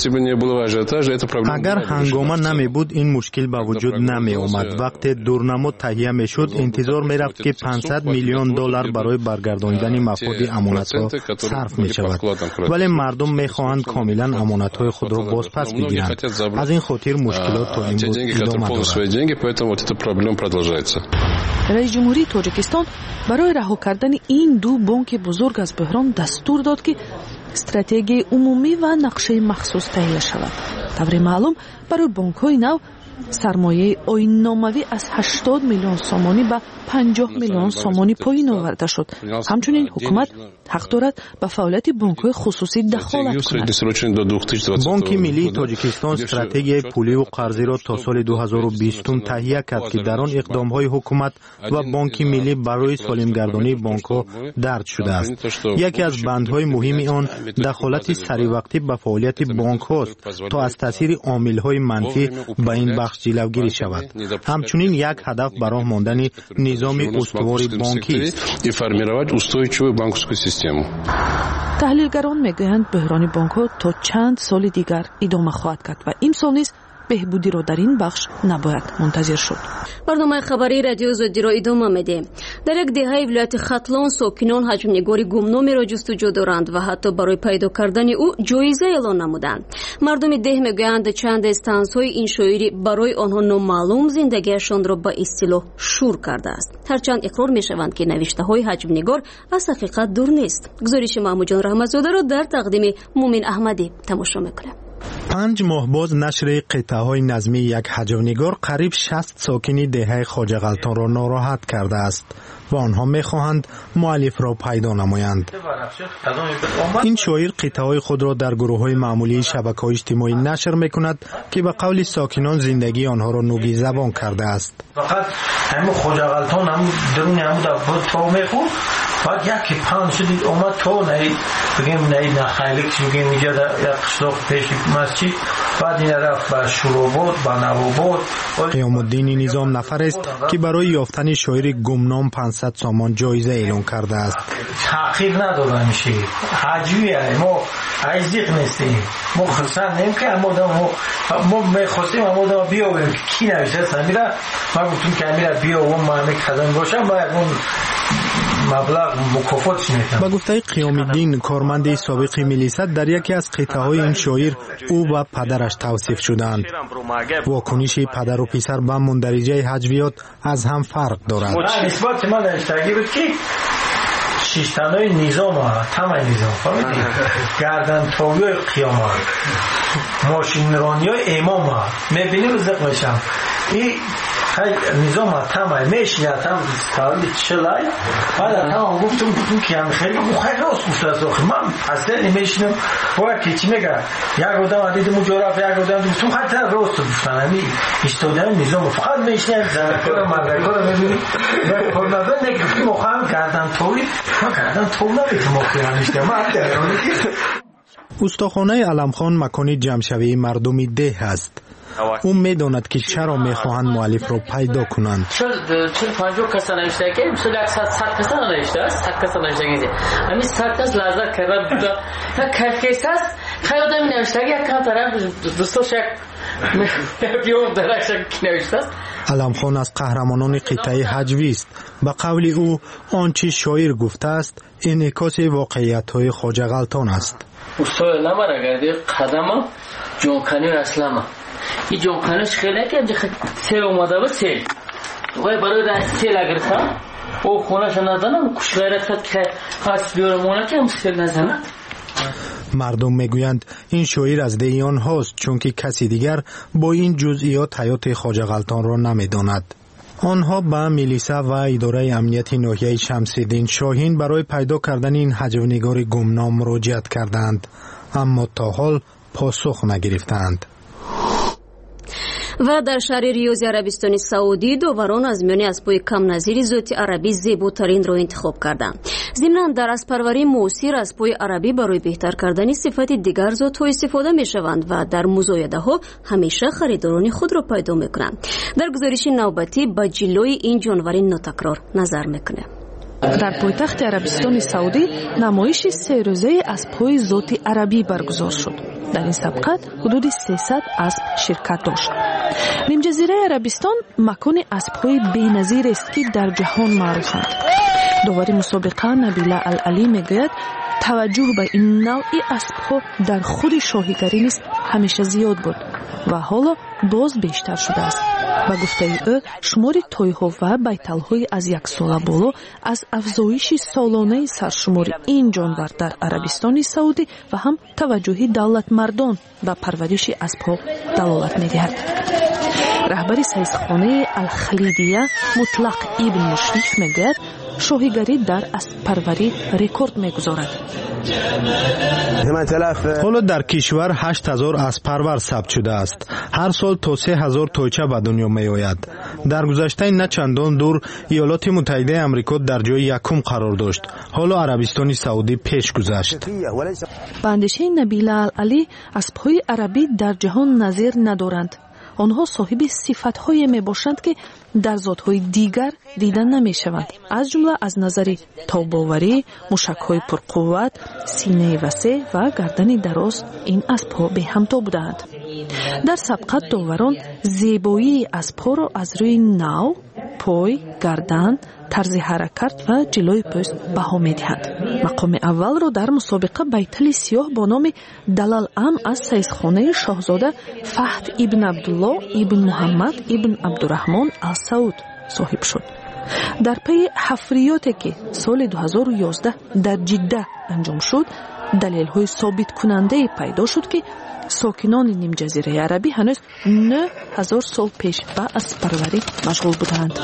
Speaker 22: агар ҳангома намебуд ин мушкил ба вуҷуд намеомад. вақте дурнамуд таҳия мешуд, интизор мерафт ки $500 миллион барои баргардонидани мафоди амонатҳо сарф мешавад. вале мардум мехоҳанд комилан амонатҳои худро бозпас бигиранд. аз ин хотир мушкилот то имрӯз идома дорад.
Speaker 9: раис ҷумҳурии Тоҷикистон барои раҳо кардани ин ду бонки бузург аз буҳрон дастур дод ки стратегияи умумӣ ва нақшаи махсус таҳия шавад. таври маълум барои бонкҳои нав сармояи оинномавӣ аз 80 миллион сомонӣ ба 50 миллион сомонӣ поин оварда шуд. ҳамчунин ҳукумат ҳақ дорад ба фаъолияти бонкҳои хусусӣ дахолат кунад.
Speaker 22: бонки миллии тоҷикистон стратегияи пулию қарзиро то соли 2020 таҳия кард ки дар он иқдомҳои ҳукумат ва бонки миллӣ барои солимгардонии бонкҳо дард шудааст. яке аз бандҳои муҳими он дахолати саривақтӣ ба фаъолияти бонкҳост то аз таъсири омилҳои манфӣ ба ин бахш ҷилавгирӣ шавад. ҳамчунин як ҳадаф ба роҳ мондани низоми устувори бонкист.
Speaker 9: таҳлилгарон мегӯянд бӯҳрони бонкҳо то чанд соли дигар идома хоҳад кард ва имсол низ беҳбудиро дар ин бахш набояд мунтазир шуд.
Speaker 1: барномаи хабарии радиои Озодиро идома медиҳем. дар як деҳаи вилояти Хатлон сокинон ҳаҷмнигори гумномеро ҷустуҷӯ доранд ва ҳатто барои пайдо кардани ӯ ҷоиза эълон намуданд. мардуми деҳ мегӯянд чанде стансҳои иншоирӣ барои онҳо номаълум зиндагиашонро ба истилоҳ шур кардааст. ҳарчанд иқрор мешаванд ки навиштаҳои ҳаҷмнигор аз ҳақиқат дур нест. гузориши маҳмудҷон раҳматзодаро дар тақдими Мумин Аҳмадӣ тамошо мекунем.
Speaker 22: 5 моҳ боз нашри қитъаҳои назмии як ҳаҷвнигор қариб 60 сокини деҳаи Хоҷағалтонро нороҳат кардааст ва онҳо мехоҳанд муаллифро пайдо намоянд. ин шоир қитъаҳои худро дар гурӯҳҳои маъмулии шабакаҳои иҷтимоӣ нашр мекунад ки ба қавли сокинон зиндагии онҳоро нуги забон кардааст.
Speaker 15: фақат ҳамин Хоҷағалтон ҳамин даруни ҳамин то мехӯрд بعد یکی پان شدید اومد تو بگیم نخیلی که بگیم اینجا یک قشلاق پیش مسجد بعد این رفت با شروبود با نوبود.
Speaker 22: قیام الدین نظام نفر است که برای یافتن شاعر گمنام 500 سامان جایزه اعلان کرده است.
Speaker 15: تحقیر نداره میشه حجویه ما عزیق نیستیم ما خرسان نیم که ما میخواستیم اما بیاویم که کی نویسه سمیره ما گفتیم که امیره بیاویم ما همه خدم باشم باید اون
Speaker 22: با گفته قیام الدین کارمند سابق ملیست در یکی از قطعه‌های این شاعر او و پدرش توصیف شدند. واکنش پدر و پسر به مندرجه حجویات از هم فرق دارد.
Speaker 15: نسبت من اشتراکی بود که شیشتنهای نظام ها تمام نظام فهمیدید گردن تاوی قیام ها ماشین رانی های امام ها میبینیم رزق میشم این نظام ها تمام میشید هم تاوی چلای بعد تمام گفتم که هم خیلی خیلی راست گفته از آخر من اصلا نمیشنم باید که چی میگه یک آدم دیدم مجرف یک آدم دیدم حتی راست گفتن همی استودیو نظام فقط میشنم زنکار مردکار میبینی کارنادر نگفتیم مخواهم گردن تاوی
Speaker 22: استخوانه علمخان مکان جمع‌شوی مردمی ده است. او میداند که چرا میخواهند مؤلف را پیدا کنند.
Speaker 2: چون 50 کس نوشته که مثلا 100 کس نوشته است 100 کس نوشته که همین 100 کس لازم کرده بود تا کیس است خیلی آدمی نوشته یک کم طرف دوستاش بیام درش کی نوشته است.
Speaker 22: علمخان از قهرمانان قطعه حجوی است. به قول او آنچه شاعر گفته است انعکاس واقعیت‌های خواجه‌غلطان است.
Speaker 2: استاد نمارگردی قدم جونکنی اسلام این جونکنش خیلی که سیل اومده بود سیل وای برای در سیل اگر تا او خونش ندانم کش غیرت کرد که خاص بیارمونه که هم سیل نزنه.
Speaker 22: مردم میگویند این شاعر از دیان هاست چون که کسی دیگر با این جزئیات حیات خواجه‌غلطان را نمیداند. آنها به میلیسا و اداره امنیت ناحیه شمس‌الدین شاهین برای پیدا کردن این حجوینگار گمنام مراجعت کردند اما تا حال پاسخ نگرفتند.
Speaker 1: و در شهر ریاض عربستان سعودی داوران از میان اسبای کم نظیر ذات عربی زیباترین را انتخاب کردند. ضمناً در اسبپروری معاصر اسبای عربی برای بهتر کردن صفت دیگر ذات‌ها استفاده می‌شوند و در مزایده‌ها همیشه خریداران خود را پیدا می‌کنند. در گزارش نوبتی با جلوی این جانور ناتکرار نظر می‌کنیم.
Speaker 9: در پایتخت عربستان سعودی نمایش 3 روزه اسب‌های ذات عربی برگزار شد. در این سبقت حدود 300 اسب شرکت داشت. نیمجزیره عربستان مکان اسب‌های بی‌نظیر است که در جهان معروفند. داور مسابقه نبیله العلی میگوید توجه به این نوع اسب‌ها در خود شاهیگری نیز همیشه زیاد بود و حالا باز بیشتر شده است. با گفته او شمار توی‌ها و بیتل‌های از 1 ساله بالا از افزایش سالانه سرشمار این جانور در عربستان سعودی و هم توجه دولت مردان به پرورش اسب‌ها دلالت می‌دهد. раҳбари сайзхонаи алхалидия мутлақ ибн мушриф мегӯяд шоҳигарӣ дар аспарварӣ рекорд мегузорад.
Speaker 22: ҳоло дар кишвар 8000 аспарвар сабт шудааст. ҳар сол то 3000 тойча ба дунё меояд. дар гузаштаи на чандон дур иёлоти муттаҳидаи амрико дар ҷои якум қарор дошт. ҳоло арабистони саудӣ пеш гузашт.
Speaker 9: ба андешаи набила алалӣ аспҳои арабӣ дар ҷаҳон назир надоранд. онҳо соҳиби сифатҳое мебошанд ки дар зотҳои дигар дида намешаванд, аз ҷумла аз назари тобоварӣ, мушакҳои пурқувват, синаи васеъ ва гардани дароз ин аспҳо беҳамто буданд. дар сабқат доварон зебоии аспҳоро аз рӯи нав, пой, гардан, тарзи ҳаракат ва ҷилои пӯст баҳо медиҳанд. мақоми аввалро дар мусобиқа байтали сиёҳ бо номи далал ам аз сайзхонаи шоҳзода фаҳд ибн абдулло ибн муҳаммад ибн абдураҳмон ал-сауд соҳиб шуд. дар пайи ҳафриёте ки соли 2011 дар ҷидда анҷом шуд, далелҳои собиткунандае пайдо шуд ки сокинони нимҷазираи арабӣ ҳанӯз 9000 сол пеш ба аспарварӣ машғул буданд.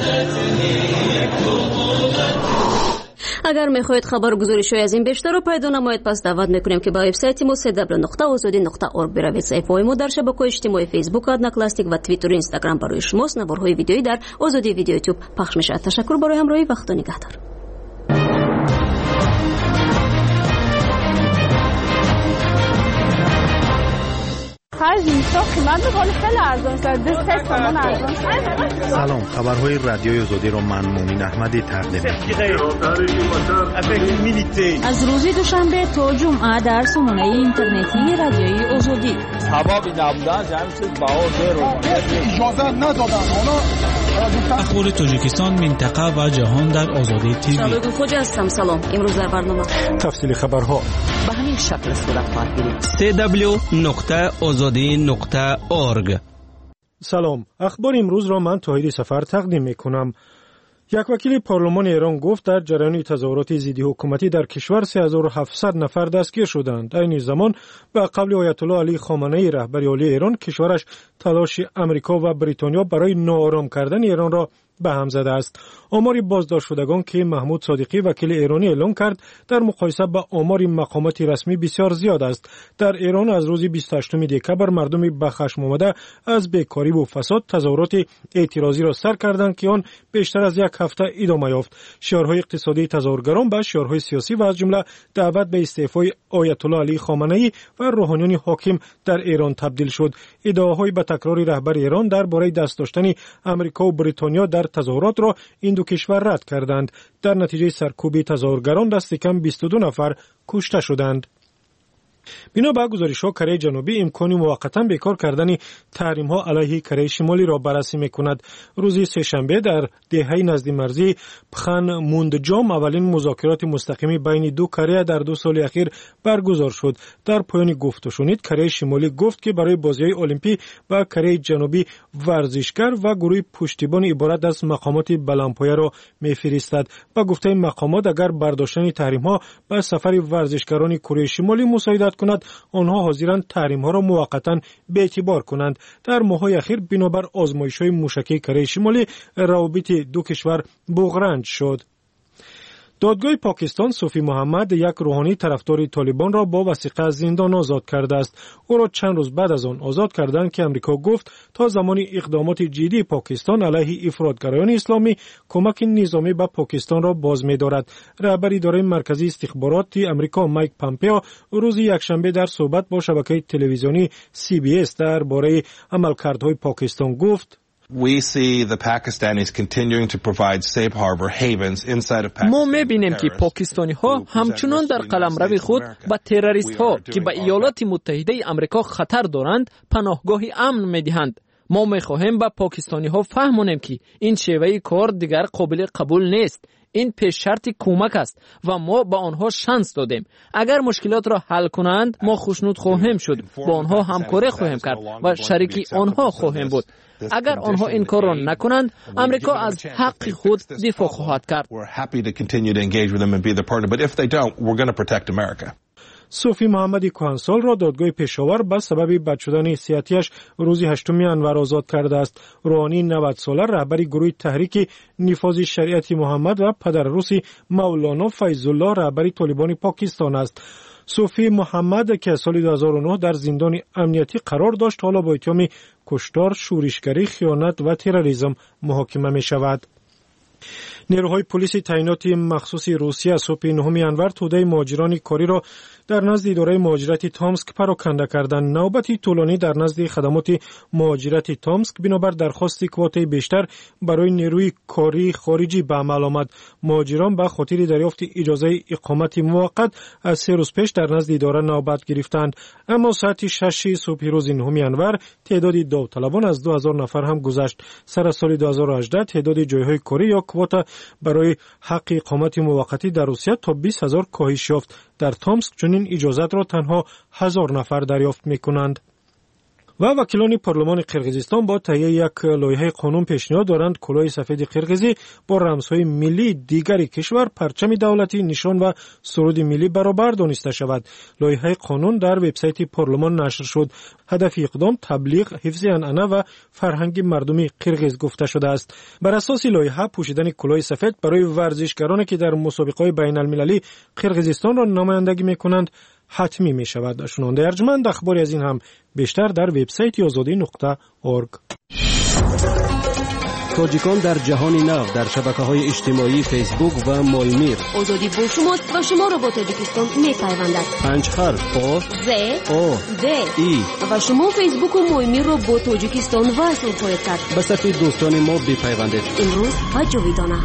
Speaker 1: агар мехоҳед хабару гузоришҳои аз ин бештарро пайдо намоед, пас даъват мекунем ки ба вебсайти мо www.ozodi.org биравед. саҳифаҳои мо дар шабакаҳои иҷтимоии Facebook, Одноклассник ва Твиттеру Инстаграм барои шумост. наворҳои видеоӣ дар Озоди видео YouTube пахш мешавад. ташаккур барои ҳамроҳӣ. вақту нигаҳдор.
Speaker 22: سلام، خبرهای رادیوی آزادی را من مومین احمدی تقدیم
Speaker 6: از روز دوشنبه تا جمعه در سامانه اینترنتی رادیوی آزادی.
Speaker 4: سبب نبودن جمعیت بها زیر اجازه ندادن.
Speaker 12: اخبار تاجیکستان، منطقه و جهان در آزادی تیوی.
Speaker 1: شاگرد خوجا هستم. سلام. امروز در برنامه
Speaker 22: تفصیل خبرها
Speaker 6: به همین شکل صورت خواهد گرفت.
Speaker 4: www.azadi.org.
Speaker 8: سلام، اخبار امروز را من طاهری سفر تقدیم میکنم. یک وکیل پارلمان ایران گفت در جریان تظاهرات ضد حکومتی در کشور 3700 نفر دستگیر شدند. در این زمان به قول آیت الله علی خامنه‌ای رهبر عالی ایران، کشورش تلاش آمریکا و بریتانیا برای ناآرام کردن ایران را به هم زده است. آمار بازداشت شدگان که محمود صادقی وکیل ایرانی اعلام کرد در مقایسه با آمار مقامات رسمی بسیار زیاد است. در ایران از روز 28 دکبر مردم به خشم آمده از بیکاری و فساد تظاهرات اعتراضی را سر کردند که آن بیشتر از یک هفته ادامه یافت. شعارهای اقتصادی تظاهرگران به شعارهای سیاسی و از جمله دعوت به استعفای آیت الله علی خامنه‌ای و روحانیون حاکم در ایران تبدیل شد. ادعاهای به تکرار رهبر ایران درباره دست داشتن آمریکا و بریتانیا در تظاهرات را این دو کشور رد کردند. در نتیجه سرکوب تظاهرگران دست کم 22 نفر کشته شدند. بنا به گزارش‌ها کره جنوبی امکان موقتا بیکار کردن تحریم‌ها علیه کره شمالی را بررسی می‌کند. روز سه‌شنبه در دهه نزد مرزی پخن موندجام اولین مذاکرات مستقیمی بین دو کره در 2 سال اخیر برگزار شد. در پایان گفت و شنید کره شمالی گفت که برای بازی‌های المپیک با کره جنوبی ورزشکار و گروه پشتیبان عبارت از مقامات بلندپایه را می‌فرستد. با گفته مقامات اگر برداشتن تحریم‌ها به سفر ورزشکاران کره شمالی مساعدت کند، آنها حاضرند تحریم‌ها را موقتا به اعتبار کنند. در ماه‌های اخیر بنابر آزمایش‌های موشکی کره شمالی روابط دو کشور بغرنج شد. دادگاه پاکستان صوفی محمد، یک روحانی طرفدار طالبان را با وثیقه از زندان آزاد کرده است. او را چند روز بعد از آن آزاد کردند که امریکا گفت تا زمان اقدامات جدی پاکستان علیه افراطگرایان اسلامی کمک نظامی به پاکستان را باز می‌دارد. رهبر اداره مرکزی استخباراتی امریکا مایک پامپئو روز یکشنبه در صحبت با شبکه تلویزیونی CBS درباره عملکردهای پاکستان گفت:
Speaker 16: We see the Pakistanis continuing to provide safe harbor havens inside of Pakistan.
Speaker 21: ما می‌بینیم که پاکستانی‌ها همچنان در قلمرو خود به تروریست‌ها که به ایالات متحده آمریکا خطر دارند پناهگاهی امن می‌دهند. ما می‌خواهیم به پاکستانی‌ها فهمانیم که این شیوه کار دیگر قابل قبول نیست. این پیش شرط کمک است و ما با آنها شانس دادیم. اگر مشکلات را حل کنند ما خوشنود خواهیم شد، با آنها همکاری خواهیم کرد و شریک آنها خواهیم بود. اگر آنها این کار را نکنند، امریکا از حق خود دفاع خواهد کرد.
Speaker 8: صوفی محمد کهنسال را دادگاه پشاور به سبب بد شدن صحتیش روز 8 انور آزاد کرده است. روحانی 90 ساله رهبر گروه تحریک نفاذ شریعت محمد و پدر روسی مولانا فیض الله رهبر طالبان پاکستان است. صوفی محمد که سال 2009 در زندان امنیتی قرار داشت حالا با اتهام کشتار، شورشگری، خیانت و تروریسم محاکمه می شود. نیروهای پلیس تعینات مخصوص روسیه صبح 9 انور توده مهاجران کاری را در نزد اداره مهاجرت تامسک پراکنده کردند. نوبتی طولانی در نزد خدمات مهاجرت تامسک بنابر درخواست کوته بیشتر برای نیروی کاری خارجی به عمل آمد. مهاجران به خاطر دریافت اجازه اقامت موقت از 3 روز پیش در نزد اداره نوبت گرفتند، اما ساعت 6 صبح روز 9 انور تعداد داوطلبان از 2000 نفر هم گذشت. سر سال 2018 تعداد جایهای کاری یا کوتا برای حق اقامت موقتی در روسیه تا 20000 کاهش یافت. در تامسک چنین اجازت را تنها 1000 نفر دریافت می‌کنند. و وکیلان پارلمان قرقیزستان با تهیه یک لایحه قانون پیشنهاد دارند کلاه سفید قرقیزی با رمزهای ملی دیگری کشور، پرچم دولتی، نشان و سرود ملی برابر دانسته شود. لایحه قانون در وبسایت پارلمان نشر شد. هدف اقدام تبلیغ، حفظ عنعنه و فرهنگ مردمی قرقیز گفته شده است. بر اساس لایحه پوشیدن کلاه سفید برای ورزشکارانی که در مسابقات بین المللی قرقیزستان را نمایندگی می‌کنند حتمی می شود. شنونده ارجمند، اخباری از این هم بیشتر در وبسایت azadi.org.
Speaker 3: تاجیکان در جهان نو در شبکه‌های اجتماعی فیسبوک و مایمیر.
Speaker 1: آزادی با شماست و شما را با تاجیکستان می‌پیوندد.
Speaker 3: 5 حرف آ
Speaker 1: ز
Speaker 3: آ
Speaker 1: د
Speaker 3: ای
Speaker 1: و شما فیسبوک و مایمیر را با تاجیکستان وصل خواهید کرد.
Speaker 3: به صفحه دوستان ما بپیوندید.
Speaker 1: امروز و جاویدانه.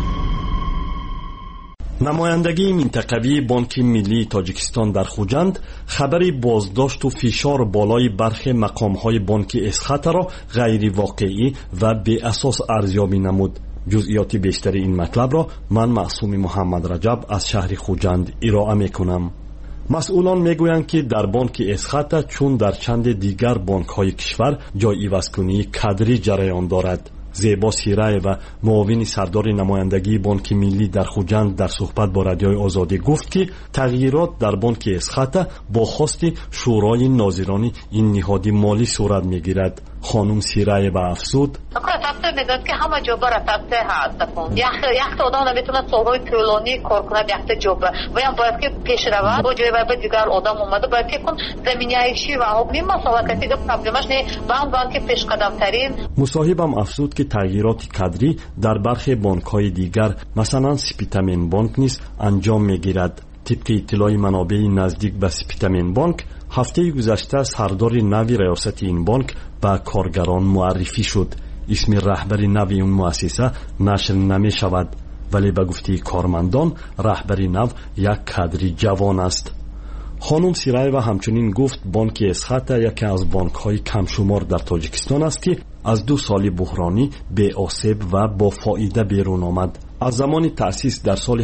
Speaker 10: نمایندگی منطقوی بانک ملی تاجیکستان در خوجند خبری بازداشت و فشار بالای برخی مقام‌های بانک اسخط را غیر واقعی و بی اساس ارزیابی نمود. جزئیات بیشتر این مطلب را من معصوم محمد رجب از شهر خوجند ارائه می‌کنم. مسئولان میگویند که در بانک اسخط چون در چند دیگر بانک‌های کشور جای عوض‌کنی کادری جریان دارد. زیبا سیرای و معاون سردار نمایندگی بانک ملی در خوجند در صحبت با رادیوی آزادی گفت که تغییرات در بانک اسخط با خواست شورای ناظران این نهاد مالی صورت میگیرد. خانم سیرای با افزود
Speaker 17: میدونید که همه جوبه را تفته هست. یک آدم نمیتونه سالهای طولانی کار کنه یک جوبه و یا باید که پیش رود با جای به دیگر آدم اومده باید که کن زمینی عیشی و حکمی مسئله که دیگه پرابلمش نه باید که پیش قدم ترین.
Speaker 10: مصاحبم افزود که تغییرات کادری در برخی بانک‌های دیگر مثلا سپیتامین بانک نیز انجام میگیرد. طبق اطلاع منابع نزدیک به سپیتامین بانک هفته گذشته سردار نوی ریاست این بانک به کارگران معرفی شد. اسم رهبر نوی اون مؤسسه نشر نمی شود، ولی به گفته کارمندان رهبر نو یک کادری جوان است. خانم سیرای و همچنین گفت بانک اسخط یکی از بانک‌های کم شمار در تاجیکستان است که از 2 سال بحرانی بی آسیب و با فایده بیرون آمد. از زمان تأسیس در سال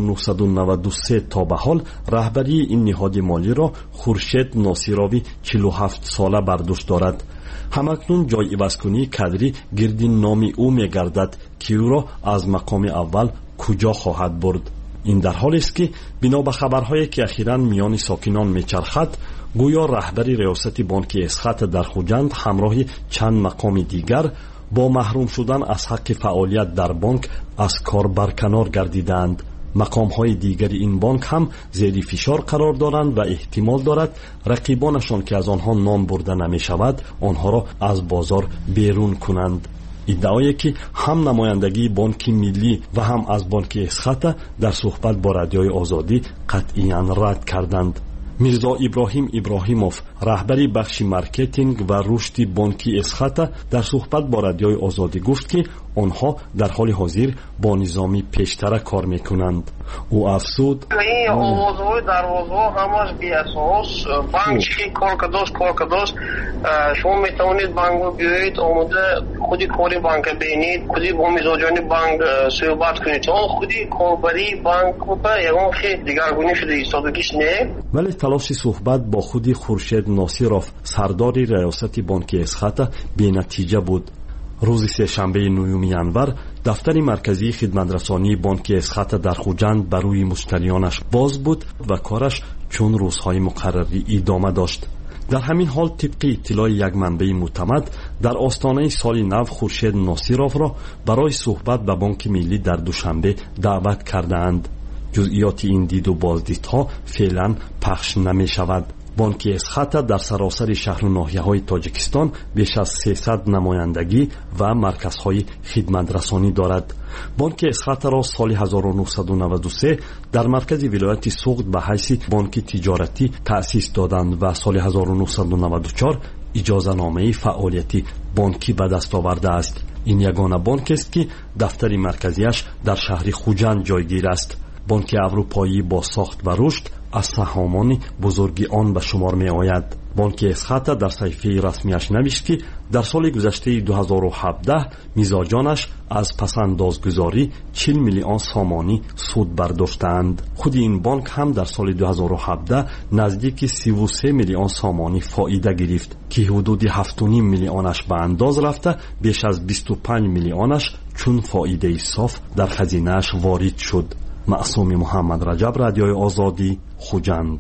Speaker 10: 1993 تا به حال رهبری این نهاد مالی را خورشید ناصراوی 47 ساله بر دوش دارد. همکنون جای عوض‌کنی کادری گرد نام او می‌گردد که او را از مقام اول کجا خواهد برد. این در حالی است که بنا به خبرهایی که اخیراً میان ساکنان میچرخد گویا رهبری ریاست بانک اسخط در خوجند همراه چند مقام دیگر با محروم شدن از حق فعالیت در بانک از کار برکنار گردیدند. مقام‌های دیگر این بانک هم زیر فشار قرار دارند و احتمال دارد رقیبانشان که از آنها نام برده نمی شود آنها را از بازار بیرون کنند. ادعایی که هم نمایندگی بانک ملی و هم از بانک اسخط در صحبت با رادیوی آزادی قطعاً رد کردند. میرزا ابراهیم ابراهیموف رهبری بخش مارکتینگ و رشد بانک اسخط در صحبت با رادیوی آزادی گفت که آنها در حال حاضر با نظامی پیشتر کار میکنند. او افزود
Speaker 23: این آوازهای دروازها همش بی اساس. بانک چی کار کداست شما میتوانید بانک رو بیایید آمده خودی کاری بانک بینید، خودی با مزاجان بانک صحبت کنید، چون خودی کاربری بانک رو به یکان خیلی دیگرگونی شده ایستادگیش نه.
Speaker 10: ولی تلاش صحبت با خودی خورشید ناصراف سردار ریاست بانک اسخط بی نتیجه بود. روز سه‌شنبه 9 январ дафтари марказии хидматрасонии бонки Эсхата дар Хуҷанд ба рӯи муштариёнаш боз буд ва кораш чун рӯзҳои муқаррарӣ идома дошт. дар ҳамин ҳол тибқи иттилои як манбаи мӯътамад дар остонаи соли нав Хуршед Носировро барои суҳбат ба Бонки Миллӣ дар душанбе даъват кардаанд. ҷузъиёти ин диду боздидҳо феълан пахш намешавад. бонки Эсхата дар саросари шаҳру ноҳияҳои Тоҷикистон беш аз 300 намояндагӣ ва марказҳои хидматрасонӣ дорад. бонки Эсхатаро соли 1993 дар маркази вилояти Суғд ба ҳайси бонки тиҷоратӣ таъсис доданд ва соли 1994 иҷозаномаи фаъолияти бонкӣ ба даст овардааст. ин ягона бонкест ки дафтари марказиаш дар шаҳри Хуҷанд ҷойгир аст. бонки аврупоӣ бо сохт ва рушд аз саҳомони бузурги он ба шумор меояд. бонки Эсхата дар саҳифаи расмиаш навишт ки дар соли гузаштаи 2017 мизоҷонаш аз пасандозгузорӣ 40 миллион сомонӣ суд бардоштаанд. худи ин бонк ҳам дар соли 2017 наздики 33 миллион сомонӣ фоида гирифт ки ҳудуди 7.5 миллионаш ба андоз рафта беш аз 25 миллионаш чун фоидаи соф дар хазинааш ворид шуд. маъсуми муҳаммад раҷаб, радиои озодӣ, Хуҷанд.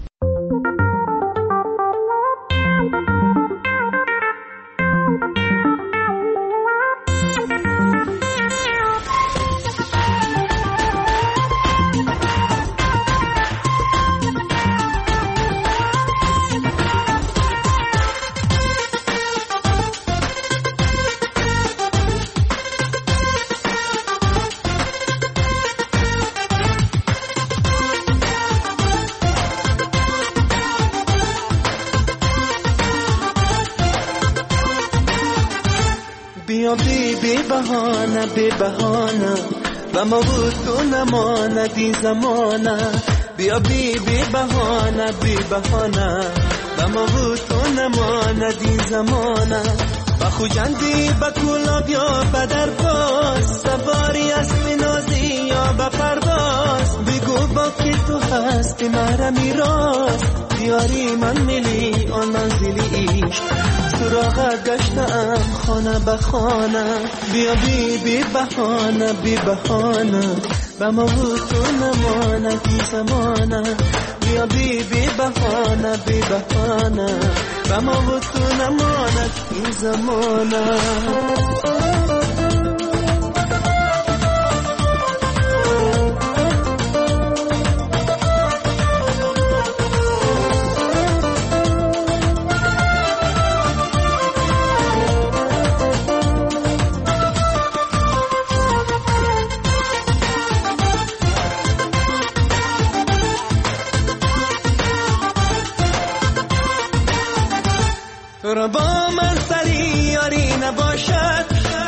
Speaker 5: بیا بی بهانه بی بهانه و ما بود تو نماند این زمانه بیا بی بهانه بی بهانه و ما بود تو نماند این زمانه و خوجندی با کولا بیا بدر باز سواری اسب نازی یا به پرواز بگو با کی تو هستی مرا میراز دیاری من میلی آن منزلی ایش سراغت گشتم خانه به خانه بیا بی بهانه بی بهانه به ما بود تو نمانه بی زمانه بیا بی بهانه بی بهانه به ما بود تو نمانه بی زمانه تو را با من سری یاری نباشد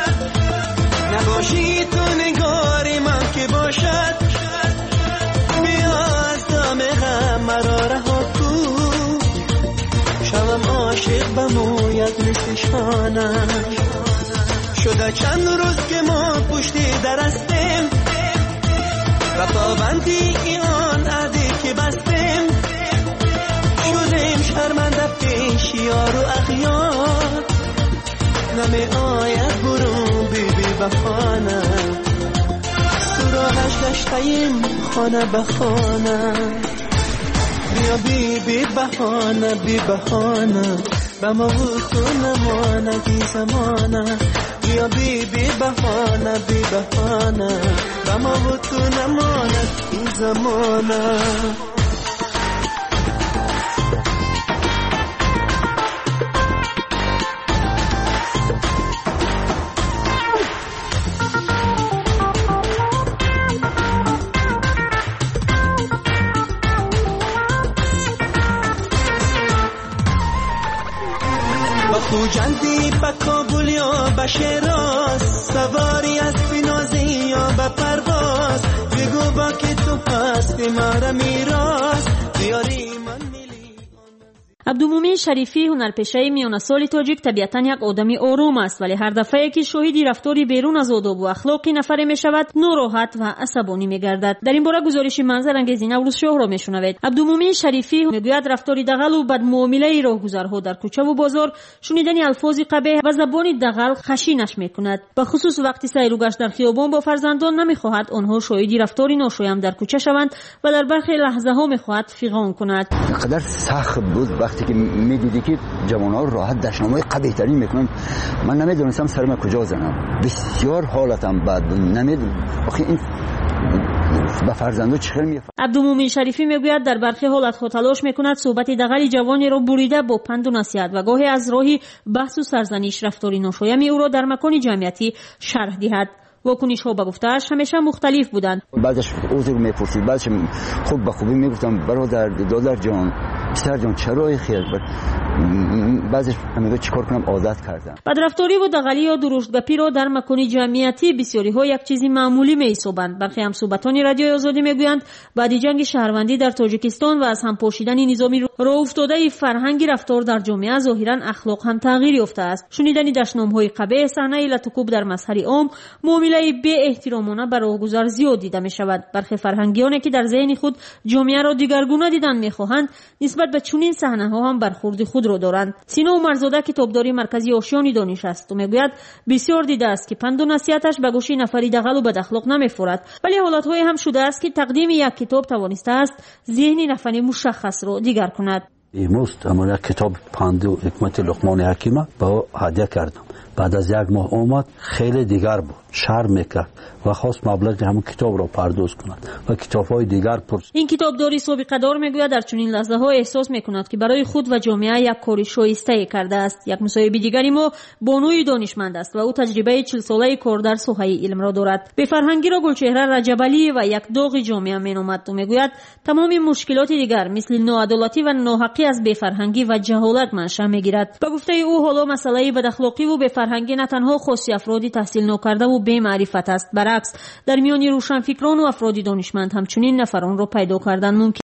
Speaker 5: نباشی تو نگاری من که باشد بیا از دام غم مرا رها کن شوم عاشق بموید مثل شانم شده چند روز که ما پشتی درستیم و پابندی آن عهدی که بستیم شدیم شرمنده پیش یار و اغیار نمی آید برون بی بهانه سراغش گشتیم خانه به خانه بیا بی بهانه بی بهانه به ما بود تو نمانه بی زمانه بیا بی بهانه بی بهانه به ما بود تو نمانه بی زمانه خوجندی به کابل یا به شیراز سواری از فینازی یا به پرواز بگو با که تو هستی مرا میراز بیاری
Speaker 7: عبدالمومن شریفی هنرپیشه میان سال تاجیک طبیعتاً یک آدمی آروم است، ولی هر دفعه که شاهدی رفتاری بیرون از آداب و اخلاق نفر میشود ناراحت و عصبانی میگردد. در این باره گزارش منظر انگیز نوروز شاه را میشنوید. عبدالمومن شریفی میگوید رفتاری دغل و بدمعامله راهگذرها در کوچه و بازار شنیدن الفاظ قبیح و زبان دغل خشینش میکند. به خصوص وقتی سیر و گشت در خیابان با فرزندان نمیخواهد آنها شاهدی رفتاری ناشایست در کوچه شوند و در برخی لحظه ها میخواهد فیغان کند.
Speaker 13: قدر سخت بود وقتی که میدیدی که جوان‌ها راحت دشنامه‌های قبیح ترین میکنن. من نمیدونستم سرم کجا زنم. بسیار حالتم بد بود. نمیدونم آخه این با فرزندو چخیر میفهمه.
Speaker 7: عبدالمومن شریفی میگوید در برخی حالت‌ها تلاش میکند صحبت دغل جوانی را بریده با پند و نصیحت و گاهی از راهی بحث و سرزنش رفتاری ناشایست او را در مکان جمعیتی شرح دهد. واکنش ها به گفته‌اش همیشه مختلف بودند.
Speaker 13: بعضش عذر میپرسید، بعضش خوب به خوبی میگفتم برادر دادر جان پسر جان چرا خیر بعضش میگه چیکار کنم عادت کردم.
Speaker 7: بدرفتاری و دغلی یا درشتگپی را در مکان جمعیتی بسیاری ها یک چیزی معمولی می‌حسابند. برخی همصحبتان رادیو آزادی میگویند بعد جنگ شهروندی در تاجیکستان و از هم پاشیدن نظامی راه افتاده فرهنگ رفتار در جامعه ظاهرا اخلاق هم تغییر یافته است. شنیدن دشنام‌های قبیح، صحنه لطکوب در مسحر عام، معامله بی احترامانه بر راهگذر زیاد دیده می‌شود. برخی فرهنگیانی که در ذهن خود جامعه را دیگرگونه دیدن می‌خواهند نسبت به چنین صحنه‌ها هم برخورد خود را دارند. سینا عمرزاده کتابداری مرکزی آشیان دانش است و میگوید بسیار دیده است که پند و نصیحتش به گوش نفری دغل و بد اخلاق نمی‌فورد، ولی حالت‌های هم شده است که تقدیم یک کتاب توانسته است ذهن نفر مشخص را دیگر کند.
Speaker 13: امروز من یک کتاب پند و حکمت لقمان حکیم با هدیه کردم. بعد از یک ماه اومد خیلی دیگر بود، شرم میکرد و خواست مبلغ همون کتاب را پرداخت کند و کتاب‌های دیگر پرسید.
Speaker 7: این کتابداری سابقه دار میگوید در چنین لحظه‌ها احساس میکند که برای خود و جامعه یک کاری شایسته کرده است. یک مصاحبه دیگری ما بانوی دانشمند است و او تجربه 40 ساله کار در ساحه علم را دارد. به فرهنگی را گلچهره رجبلی و یک داغ جامعه مینامد و میگوید تمام مشکلات دیگر مثل ناعدالتی و ناحقی از بفرهنگی و جهالت منشأ میگیرد. به گفته او حالا مسئله بداخلاقی و بفرهنگی نه تنها خاص افراد تحصیل ناکرده و بی معرفت است، برعکس در میان روشنفکران و افراد دانشمند همچنین نفران را پیدا کردن ممکن